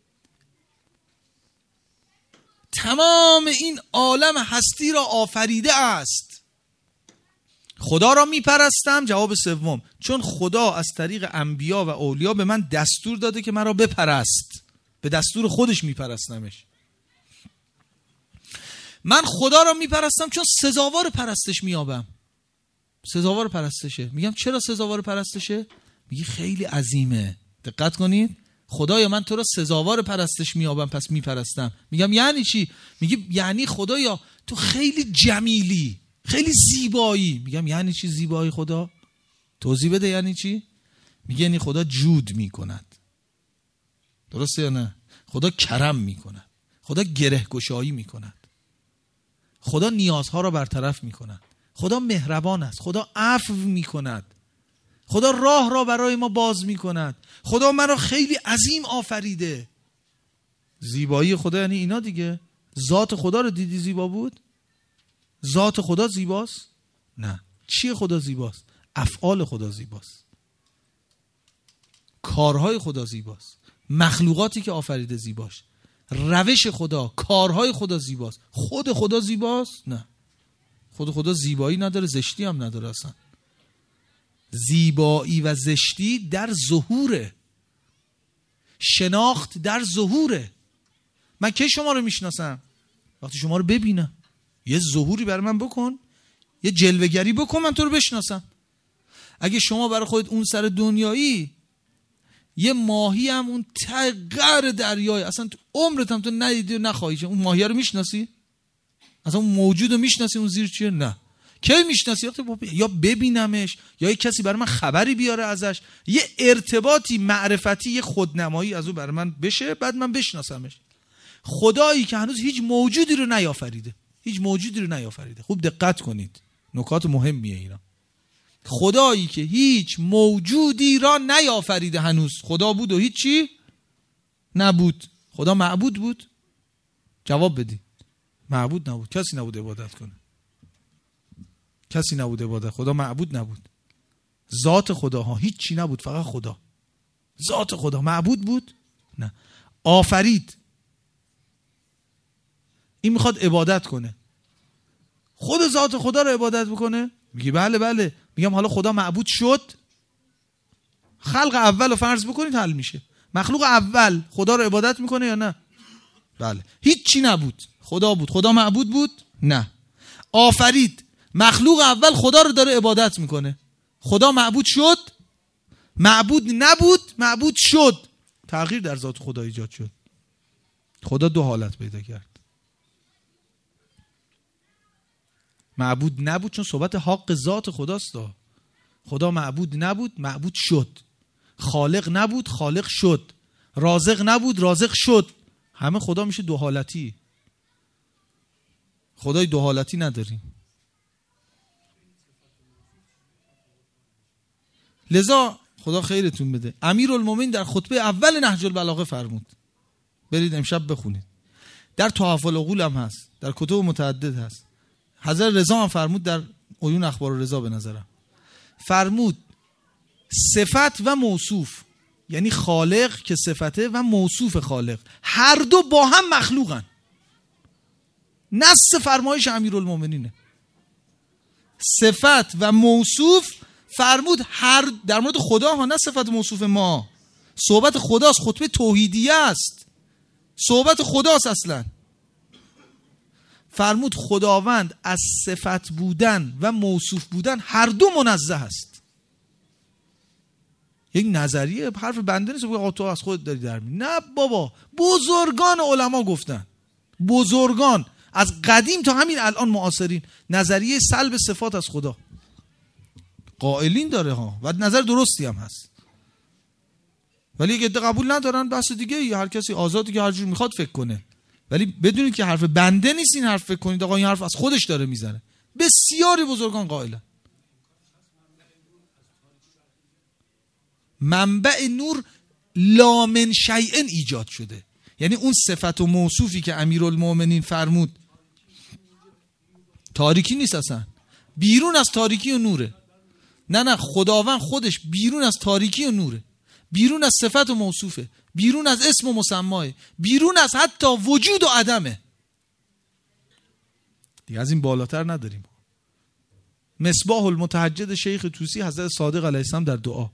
تمام این عالم هستی را آفریده است. خدا را میپرستم، جواب سوم، چون خدا از طریق انبیا و اولیا به من دستور داده که مرا بپرست. به دستور خودش میپرستمش. من خدا را میپرستم چون سزاوار پرستش میابم. سزاوار پرستشه. میگم چرا سزاوار پرستشه؟ میگی خیلی عظیمه. دقت کنید. خدایا من تو را سزاوار پرستش میابم پس میپرستم. میگم یعنی چی؟ میگی یعنی خدایا تو خیلی جمیلی، خیلی زیبایی. میگم یعنی چی زیبایی خدا؟ توضیح بده یعنی چی؟ میگه یعنی خدا جود میکند. درسته یا نه؟ خدا کرم میکند. خدا گره گشایی میکند. خدا نیازها را برطرف میکند. خدا مهربان است. خدا عفو میکند. خدا راه را برای ما باز میکند. خدا مرا خیلی عظیم آفریده. زیبایی خدا یعنی اینا دیگه. ذات خدا رو دیدی زیبا بود؟ ذات خدا زیباست؟ نه. چی خدا زیباست؟ افعال خدا زیباست. کارهای خدا زیباست. مخلوقاتی که آفریده زیباست. روش خدا، کارهای خدا زیباست. خود خدا زیباست؟ نه. خود خدا زیبایی نداره، زشتی هم نداره اصلا. زیبایی و زشتی در ظهوره. شناخت در ظهوره. من کی شما رو میشناسم؟ وقتی شما رو ببینم. یه ظهوری برای من بکن، یه جلوه‌گری بکن من تو رو بشناسم. اگه شما برای خودت اون سر دنیایی یه ماهی هم اون ته قعر دریای اصلا تو عمرت هم تو ندیدی و نخواهی، اون ماهی رو میشناسی؟ اصلا اون موجود رو میشناسی اون زیر چیه؟ نه. کی میشناسی؟ یا ببینمش یا یه کسی برای من خبری بیاره ازش، یه ارتباطی معرفتی، یه خودنمایی از اون برای من بشه بعد من بشناسمش. خدایی که هنوز هیچ موجودی رو نیافریده. هیچ موجودی رو نیافریده. خوب دقت کنید. نکات مهمیه اینا. خدایی که هیچ موجودی را نیافریده هنوز. خدا بود و هیچی نبود. خدا معبود بود؟ جواب بدی. معبود نبود. کسی نبود عبادت کنه. کسی نبود عبادت. خدا معبود نبود. ذات خدا ها هیچی نبود، فقط خدا. ذات خدا معبود بود؟ نه. آفرید. این میخواد عبادت کنه. خود ذات خدا رو عبادت بکنه؟ میگی بله بله. میگم حالا خدا معبود شد؟ خلق اول رو فرض بکنید حل میشه. مخلوق اول خدا رو عبادت میکنه یا نه؟ بله. هیچ چی نبود، خدا بود. خدا معبود بود؟ نه. آفرید. مخلوق اول خدا رو داره عبادت میکنه. خدا معبود شد؟ معبود نبود، معبود شد. تغییر در ذات خدا ایجاد شد. خدا دو حالت پیدا کرد. معبود نبود چون صحبت حق ذات خداست. خدا معبود نبود، معبود شد. خالق نبود، خالق شد. رازق نبود، رازق شد. همه خدا میشه دو حالتی. خدای دو حالتی نداریم. لذا خدا خیرتون بده، امیرالمومنین در خطبه اول نهج البلاغه فرمود، برید امشب بخونید، در تحف العقول هم هست، در کتب متعدد هست. حضرت رضا هم فرمود در عیون اخبار رضا، به نظرم فرمود صفت و موصوف، یعنی خالق که صفته و موصوف خالق هر دو با هم مخلوقن. نص فرمایش امیرالمومنینه. صفت و موصوف فرمود هر در مورد خدا ها، نه صفت موصوف ما. صحبت خداست، خطبه توحیدیه است، صحبت خداست اصلا. فرمود خداوند از صفت بودن و موصوف بودن هر دو منزه است. یک نظریه حرف بنده نیست بگه تو از خود داری در میاری. نه بابا، بزرگان علما گفتن، بزرگان از قدیم تا همین الان معاصرین، نظریه سلب صفات از خدا قائلین داره ها، و نظر درستی هم هست. ولی اگه قبول ندارن بحث دیگه، هر کسی آزادی که هر جور میخواد فکر کنه. ولی بدونید که حرف بنده نیست این حرف فکر کنید آقا این حرف از خودش داره میزنه. بسیاری بزرگان قائلن. منبع نور لا من شیء ایجاد شده، یعنی اون صفت و موصوفی که امیرالمومنین فرمود تاریکی نیست اصلا، بیرون از تاریکی و نوره. نه خداوند خودش بیرون از تاریکی و نوره، بیرون از صفت و موصوفه، بیرون از اسم و مسماه، بیرون از حتی وجود و عدمه. دیگه از این بالاتر نداریم. مصباح المتهجد شیخ طوسی حضرت صادق علیه السلام در دعا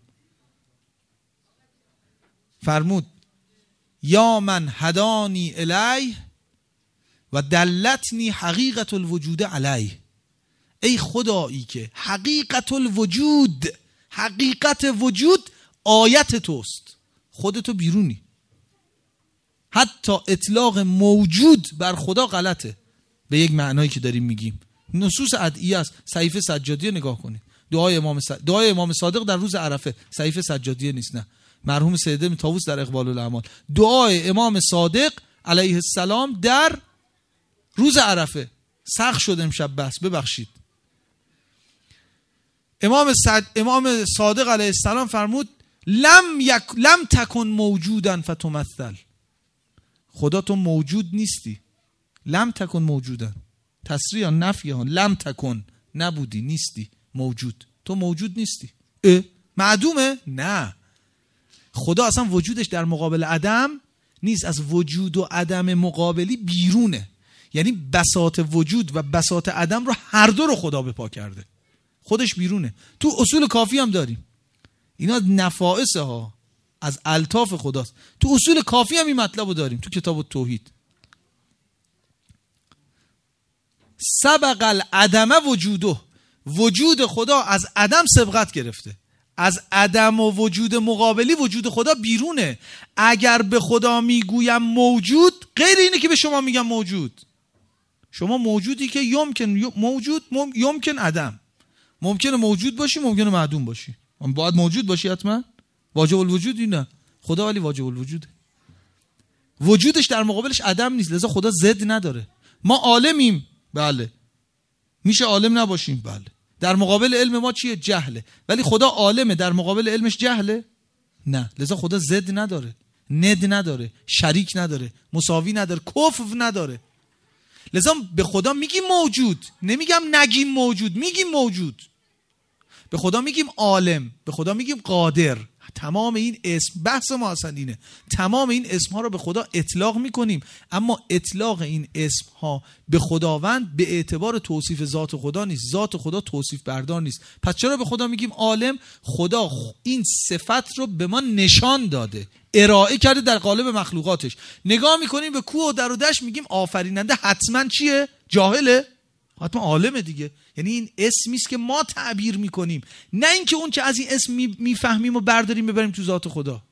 فرمود یا من هدانی الیه و دلتنی حقیقت الوجود علیه. ای خدایی که حقیقت الوجود، حقیقت وجود آیت توست، خودتو بیرونی. حتی اطلاق موجود بر خدا غلطه به یک معنایی که داریم میگیم. نصوص ادعیه است. صحیفه سجادیه نگاه کنید، دعای امام صادق در روز عرفه، صحیفه سجادیه نیست، نه، مرحوم سید ابن طاووس در اقبال الاعمال، دعای امام صادق علیه السلام در روز عرفه. سخت شد امشب بحث، ببخشید. امام صادق علیه السلام فرمود لم تکن موجودا فتمثل. خدا تو موجود نیستی. لم تکن موجودا، تصریح ها نفی ها، لم تکن نبودی، نیستی، موجود، تو موجود نیستی. معدومه؟ نه، خدا اصلا وجودش در مقابل عدم نیست، از وجود و عدم مقابلی بیرونه. یعنی بساط وجود و بساط عدم رو هر دو رو خدا به پا کرده، خودش بیرونه. تو اصول کافی هم داریم، اینا نفائس ها از الطاف خداست. تو اصول کافی هم این مطلب رو داریم، تو کتاب التوحید. سبق العدم وجوده، وجود خدا از عدم سبقت گرفته. از عدم و وجود مقابلی وجود خدا بیرونه. اگر به خدا میگویم موجود، غیر اینه که به شما میگم موجود. شما موجودی که یمکن موجود، یمکن عدم. ممکنه موجود باشی، ممکنه معدوم باشی. باید موجود باشی حتما؟ واجب الوجودی نه. خدا ولی واجب الوجوده. وجودش در مقابلش عدم نیست، لذا خدا ضد نداره. ما عالمیم، بله. میشه عالم نباشیم، بله. در مقابل علم ما چیه؟ جهله. ولی خدا عالمه، در مقابل علمش جهله؟ نه. لذا خدا ضد نداره، ند نداره، شریک نداره، مساوی نداره، کفو نداره. لذا به خدا میگیم موجود، نمیگم نگیم موجود، میگیم موجود. به خدا میگیم عالم، به خدا میگیم قادر. تمام این اسم، بحث ما اصلا اینه، تمام این اسم ها رو به خدا اطلاق میکنیم، اما اطلاق این اسم ها به خداوند به اعتبار توصیف ذات خدا نیست. ذات خدا توصیف بردار نیست. پس چرا به خدا میگیم عالم؟ خدا این صفت رو به ما نشان داده، ارائه کرده در قالب مخلوقاتش. نگاه میکنیم به کوه و در و دشت، میگیم آفریننده حتما چیه؟ جاهله؟ حتما عالمه دیگه. یعنی این اسمی است که ما تعبیر میکنیم، نه اینکه اون که از این اسم میفهمیم و برداریم ببریم تو ذات خدا.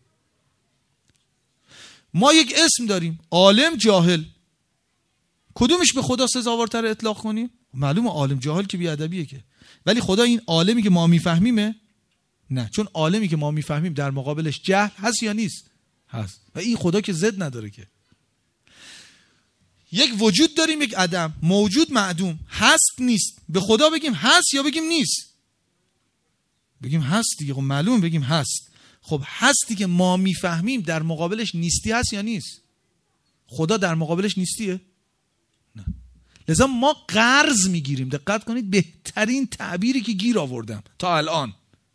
ما یک اسم داریم، عالم، جاهل. کدومش به خدا سزاوارتر اطلاق کنیم؟ معلومه عالم. جاهل که بیادبیه که. ولی خدا این عالمی که ما میفهمیمه؟ نه، چون عالمی که ما میفهمیم در مقابلش جهل هست یا نیست؟ هست. و این خدا که ضد نداره که. یک وجود داریم، یک عدم، موجود، معدوم، هست، نیست. به خدا بگیم هست یا بگیم نیست؟ بگیم هست دیگه. خب معلوم بگیم هست. خب هستی که ما میفهمیم در مقابلش نیستی هست یا نیست؟ خدا در مقابلش نیستیه؟ نه. لذا ما قرض میگیریم. دقت کنید، بهترین تعبیری که گیر آوردم تا الان،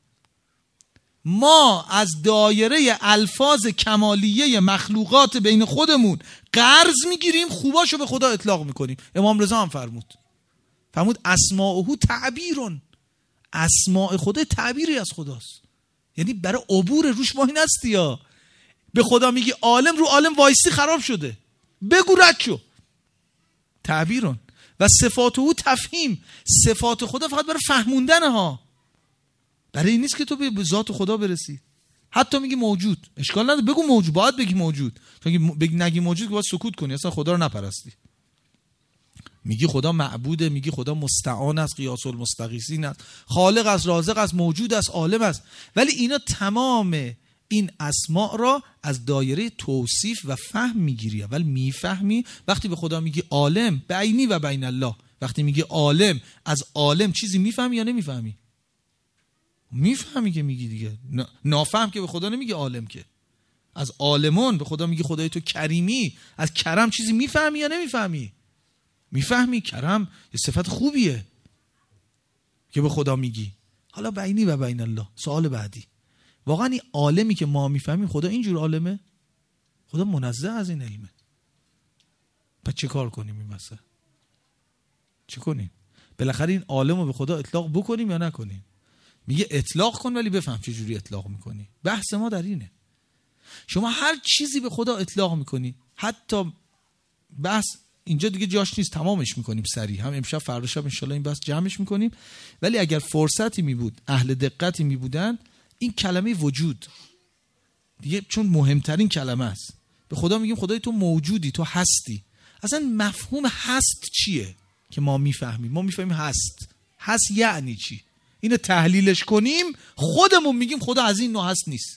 ما از دایره الفاظ کمالیه مخلوقات بین خودمون قرض میگیریم، خوباشو به خدا اطلاق میکنیم. امام رضا هم فرمود اسماءه تعبیرون. اسماء خدا تعبیری از خداست. یعنی برای عبور روش وای نستی. یا به خدا میگی عالم، رو عالم وایسی خراب شده، بگو رد شو. تعبیرون. و صفاته تفهیم. صفات خدا فقط برای فهموندن ها، برای این نیست که تو به ذات خدا برسی. حتی میگی موجود، اشکال نداره، بگو موجود، باید بگی موجود. چون نگی موجود که باید سکوت کنی، اصلا خدا رو نپرستی. میگی خدا معبوده، میگی خدا مستعان است، قیاس المستغیثین است، خالق است، رازق است، موجود است، عالم است. ولی اینا تمام این اسماء را از دایره توصیف و فهم میگیری. اول میفهمی وقتی به خدا میگی عالم، بینی و بین الله. وقتی میگی عالم، از عالم چیزی میفهمی یا نمیفهمی؟ میفهمی که میگی دیگه. نافهم که به خدا نمیگی عالم، که از عالمون به خدا میگی خدای تو کریمی، از کرم چیزی میفهمی یا نمیفهمی؟ میفهمی. کرم یه صفت خوبیه که به خدا میگی. حالا بینی و بین الله. سوال بعدی، واقعا این عالمی که ما میفهمیم خدا اینجور عالمه؟ خدا منزه از این علمه. پس چه کار کنیم این واسه؟ چه کنیم؟ بالاخره این عالم رو به خدا اطلاق بکنیم یا نکنیم؟ میگه اطلاق کن ولی بفهم چه جوری اطلاق میکنی. بحث ما در اینه. شما هر چیزی به خدا اطلاق میکنی، حتی بحث اینجا دیگه جاش نیست، تمامش میکنیم سریع، هم امشب فردا شب انشالله این بحث جمعش میکنیم. ولی اگر فرصتی میبود، اهل دقتی میبودن، این کلمه وجود دیگه چون مهمترین کلمه است. به خدا میگیم خدای تو موجودی، تو هستی. اصلا مفهوم هست چیه که ما میفهمیم؟ ما میفهمیم هست یعنی چی؟ اینو تحلیلش کنیم خودمون میگیم خدا از این نوع هست نیست.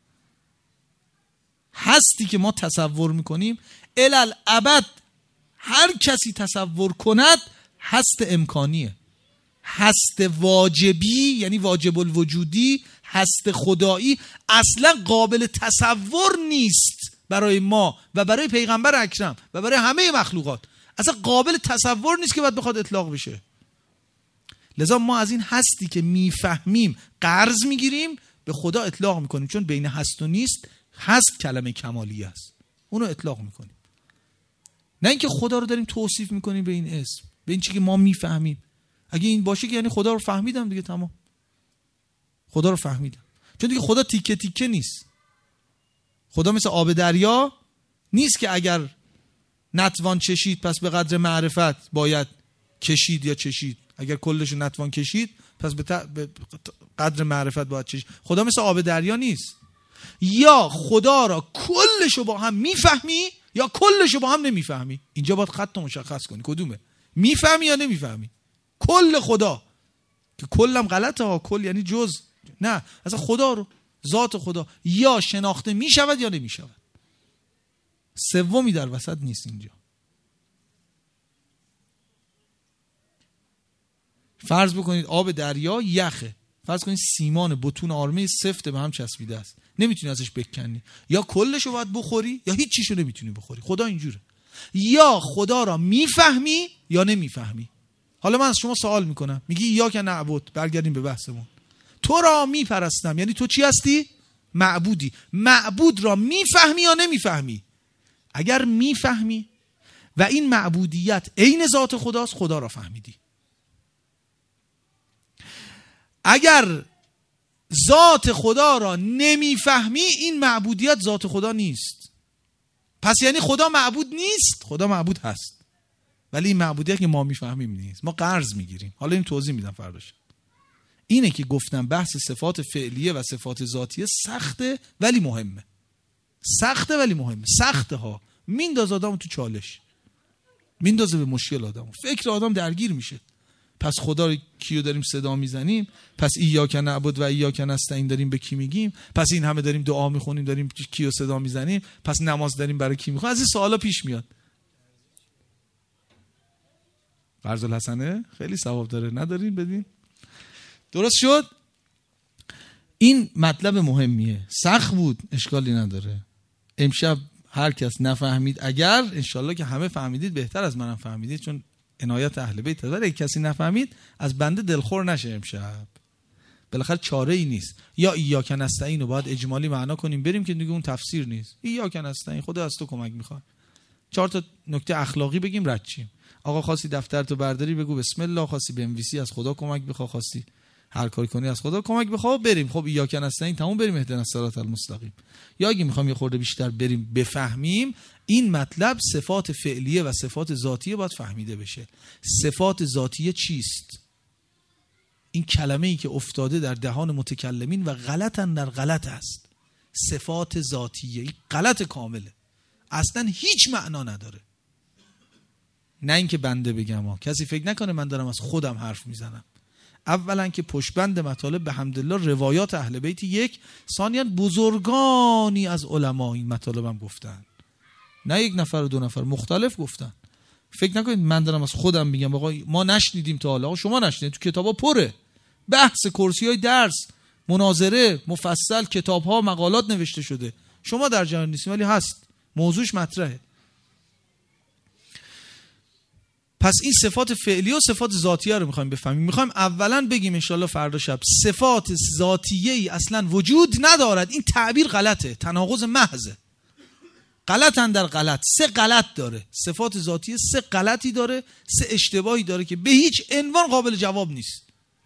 هستی که ما تصور میکنیم الالابد هر کسی تصور کند هست امکانیه. هست واجبی یعنی واجب الوجودی، هست خدایی اصلا قابل تصور نیست برای ما و برای پیغمبر اکرم و برای همه مخلوقات. اصلا قابل تصور نیست که باید بخواد اطلاق بشه. لذا ما از این هستی که میفهمیم قرض میگیریم، به خدا اطلاق میکنیم، چون بین هست و نیست هست کلمه کمالی است، اونو اطلاق میکنیم. نه اینکه خدا رو داریم توصیف میکنیم به این اسم، به این چیزی که ما میفهمیم. اگه این باشه که یعنی خدا رو فهمیدم دیگه، تمام، خدا رو فهمیدم. چون دیگه خدا تیکه تیکه نیست. خدا مثل آب دریا نیست که اگر نتوان چشید پس به قدر معرفت باید کشید یا چشید. اگر کلش نتوان کشید پس به قدر معرفت باید چشید. خدا مثل آب دریا نیست. یا خدا را کلشو با هم میفهمی یا کلشو با هم نمیفهمی. اینجا باید خط مشخص کنی کدومه، میفهمی یا نمیفهمی. کل خدا که کلم غلطه ها، کل یعنی جز، نه، اصلا خدا رو، ذات خدا یا شناخته میشود یا نمیشود. سومی در وسط نیست اینجا. فرض بکنید آب دریا یخه، فرض کنید سیمان بتون آرمه سفت به هم چسبیده است، نمیتونی ازش بکنی، یا کلشو باید بخوری یا هیچ چیشو نمیتونی بخوری. خدا اینجوره، یا خدا را میفهمی یا نمیفهمی. حالا من از شما سوال میکنم، میگی ایاک نعبد، برگردیم به بحثمون، تو را میپرستم، یعنی تو چی هستی؟ معبودی. معبود را میفهمی یا نمیفهمی؟ اگر میفهمی و این معبودیت عین ذات خداست، خدا را فهمیدی. اگر ذات خدا را نمیفهمی، این معبودیت ذات خدا نیست. پس یعنی خدا معبود نیست؟ خدا معبود هست، ولی این معبودیت که ما میفهمیم نیست، ما قرض میگیریم. حالا این توضیح میدم فرداش. اینه که گفتم بحث صفات فعلیه و صفات ذاتیه سخته ولی مهمه. سخته ولی مهمه. سخته ها میندازه آدم تو چالش، میندازه به مشکل آدم، فکر آدم درگیر میشه. پس خدا رو کیو داریم صدا میزنیم؟ پس ایاک نعبد و ایاک نستعین داریم به کی میگیم؟ پس این همه داریم دعا میخونیم داریم کیو صدا میزنیم؟ پس نماز داریم برای کی میخونیم؟ از این سوالا پیش میاد. فرض الحسنه خیلی ثواب داره، ندارین بدین؟ درست شد؟ این مطلب مهمیه. سخت بود، اشکالی نداره. امشب هر کس نفهمید، اگر انشالله که همه فهمیدید بهتر از منم فهمیدید، چون عنایت اهل بیت. اگر کسی نفهمید از بنده دلخور نشه امشب، بالاخره چاره ای نیست. یا ایاک نستعین رو باید اجمالی معنا کنیم بریم که دیگه اون تفسیر نیست. ایاک نستعین، خدا از تو کمک میخواد. 4 تا نکته اخلاقی بگیم رد چیم. آقا خواستی دفترتو برداری بگو بسم الله، خواستی بنویسی از خدا کمک بخوا، خواستی هر کاری کنی از خدا کمک بخوا، بریم. خب ایاک نستعین تموم، بریم اهدنا الصراط المستقیم. یا اگه میخوام یه خورده بیشتر بریم بفهمیم، این مطلب صفات فعلیه و صفات ذاتیه باید فهمیده بشه. صفات ذاتیه چیست؟ این کلمه ای که افتاده در دهان متکلمین و غلطن در غلط است. صفات ذاتیه این غلط کامله، اصلا هیچ معنا نداره. نه اینکه بنده بگم کسی فکر نکنه من دارم از خودم حرف میزنم. اولا که پشتبند مطالب به حمدالله روایات اهل بیت، یک ثانیاً بزرگانی از علما این مطالب هم گفتن، نه یک نفر و 2 نفر، مختلف گفتن. فکر نکنید من دارم از خودم میگم آقا ما نشنیدیم تا حالا. شما نشنیدید، تو کتابا پره بحث، کرسی‌های درس، مناظره مفصل، کتاب‌ها مقالات نوشته شده. شما در جریان نیستید ولی هست، موضوعش مطرحه. پس این صفات فعلیه و صفات ذاتیه رو میخوایم بفهمیم. میخوایم اولا بگیم انشالله فردا شب صفات ذاتیه ای اصلا وجود ندارد. این تعبیر غلطه، تناقض محضه، غلطن در غلط. 3 غلط داره صفات ذاتیه، 3 غلطی داره، 3 اشتباهی داره که به هیچ عنوان قابل جواب نیست،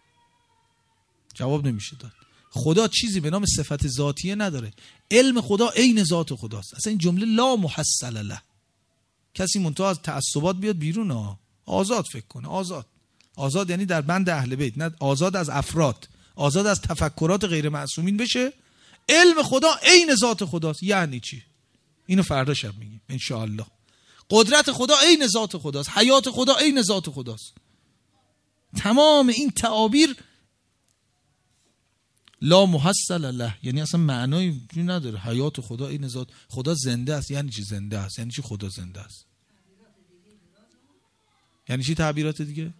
جواب نمیشه داد. خدا چیزی به نام صفت ذاتیه نداره. علم خدا عین ذات خداست. اصلا این جمله لا محصل له. کسی منتها از تعصبات بیاد بیرون، آزاد فکر کنه. آزاد یعنی در بند اهل بیت، نه آزاد از افراد، آزاد از تفکرات غیر معصومین بشه. علم خدا عین ذات خداست. یعنی چی؟ اینو فردا شب میگیم ان شاء الله. قدرت خدا عین ذات خداست، حیات خدا عین ذات خداست. تمام این تعابیر لا محصل له، یعنی اصلا معنایی نداره. حیات خدا عین ذات خدا، زنده است. یعنی چی زنده است؟ یعنی چی خدا زنده است؟ یعنی چی تعبیرات دیگه؟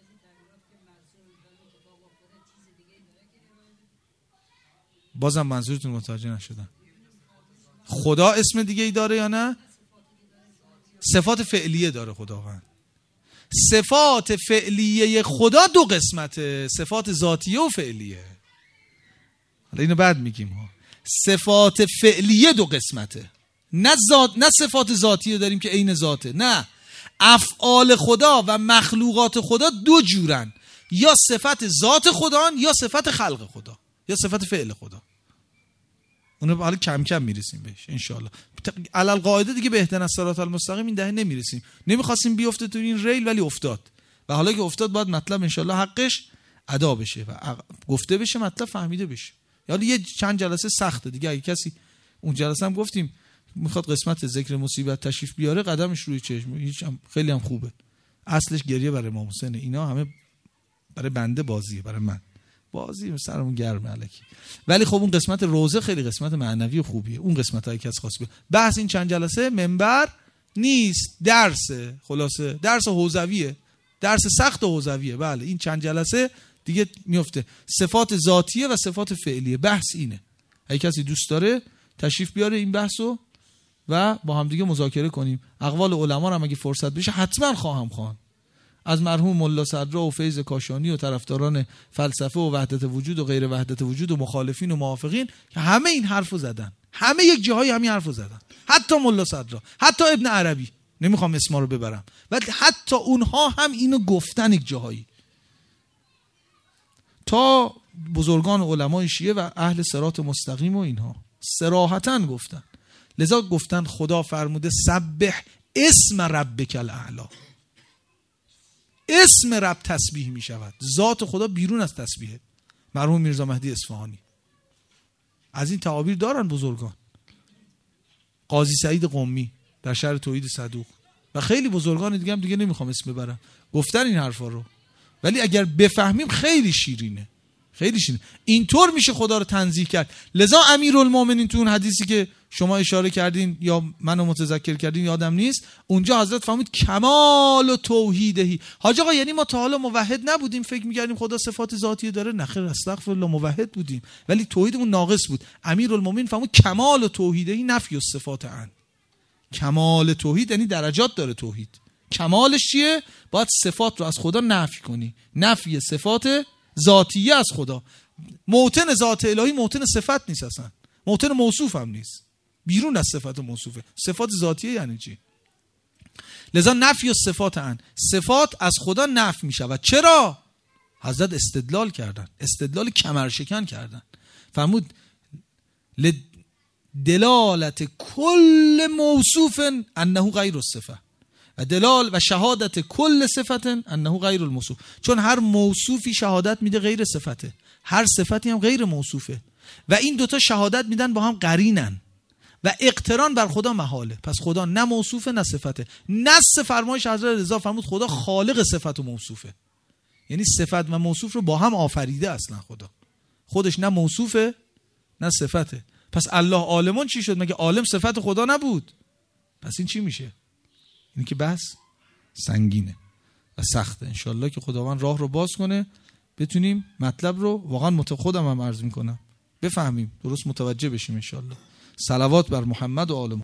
بازم منظورتون متوجه نشدم. خدا اسم دیگه ای داره یا نه؟ صفات فعلیه داره خداوند. صفات فعلیه خدا 2 قسمته، صفات ذاتیه و فعلیه. حالا اینو بعد میگیم ها. صفات فعلیه 2 قسمته، نه صفات ذاتیه داریم که عین ذاته. نه، افعال خدا و مخلوقات خدا 2 جورن، یا صفت ذات خدا یا صفت خلق خدا یا صفت فعل خدا. اونو حالا کم کم میرسیم بهش ان شاء الله. علل قاعده دیگه به اهدنا الصراط المستقیم این دهه نمیرسیم. نمیخواستیم بیفته تو این ریل ولی افتاد، و حالا که افتاد باید مطلب ان شاء الله حقش ادا بشه و گفته بشه، مطلب فهمیده بشه. یعنی یه چند جلسه سخته دیگه. اگه کسی اون جلسه هم گفتیم میخواد قسمت ذکر مصیبت تشریف بیاره، قدمش روی چشم، خیلی هم خوبه. اصلش گریه برای امام حسین، اینا همه برای بنده بازیه، برای من بازی سرمون گرمه الکی. ولی خب اون قسمت روزه خیلی قسمت معنوی و خوبیه. اون قسمت هایی که از خاص بحث این چند جلسه منبر نیست، درسه، خلاصه درس حوزویه، درس سخت و حوزویه. بله این چند جلسه دیگه میفته. صفات ذاتیه و صفات فعلیه. بحث اینه. اگه کسی دوست داره تشریف بیاره این بحثو و با هم دیگه مذاکره کنیم. اقوال علما رو هم اگه فرصت بشه حتما خواهم خواند. از مرحوم ملا صدرا و فیض کاشانی و طرفداران فلسفه و وحدت وجود و غیر وحدت وجود و مخالفین و موافقین که همه این حرفو زدن. همه یک جاهای همین حرفو زدن. حتی ملا صدرا، حتی ابن عربی، نمیخوام اسما رو ببرم، ولی حتی اونها هم اینو گفتن یک جاهایی. تا بزرگان علمای شیعه و اهل صراط مستقیم و اینها صراحتاً گفتن. لذا گفتن خدا فرموده سبح اسم ربک الاعلی. اسم رب تسبیح می شود، ذات خدا بیرون از تسبیحه. مرحوم میرزا مهدی اصفهانی از این تعابیر دارن بزرگان. قاضی سعید قمی در شرح توحید صدوق و خیلی بزرگان دیگه هم دیگه نمیخوام اسم ببرم گفتن این حرفا رو. ولی اگر بفهمیم خیلی شیرینه، خیلی شیرینه. اینطور میشه خدا رو تنزیه کرد. لذا امیرالمومنین تو اون حدیثی که شما اشاره کردین یا منو متذکر کردین یادم نیست، اونجا حضرت فرمود کمال و توحیدهی. حاج آقا یعنی ما تا حالا موحد نبودیم، فکر می‌کردیم خدا صفات ذاتی داره؟ نه خیر، استغفرالله، موحد بودیم ولی توحیدمون ناقص بود. امیرالمومنین فرمود کمال و توحیدهی نفی الصفات عن. کمال توحید یعنی درجات داره توحید. کمالش چیه؟ باید صفات رو از خدا نفی کنی. نفی صفات ذاتیه از خدا. موطن ذات الهی موطن صفت نیست، اصلا موطن موصوف هم نیست، بیرون از صفت موصوفه. صفات ذاتیه یعنی چی؟ لذا نفی صفات عن، صفات از خدا نفی می شود. چرا؟ حضرت استدلال کردن، استدلال کمرشکن کردن. فرمود دلالت کل موصوف انه غیر الصفه و دلال و شهادت کل صفت انه غیر الموصوف. چون هر موصوفی شهادت میده غیر صفته، هر صفتی هم غیر موصوفه و این دوتا شهادت میدن با هم قرینن و اقتران بر خدا محاله. پس خدا نه موصوفه نه صفته. نص فرمایش حضرت رضا فرمود خدا خالق صفت و موصوفه، یعنی صفت و موصوف رو با هم آفریده. اصلا خدا خودش نه موصوفه نه صفته. پس الله عالمون چی شد؟ مگه عالم صفت خدا نبود؟ پس این چی میشه؟ اینی که بحث سنگینه و سخته. انشالله که خداوند راه رو باز کنه بتونیم مطلب رو واقعا خودم هم عرض میکنم بفهمیم، درست متوجه بشیم انشالله. صلوات بر محمد و آل محمد.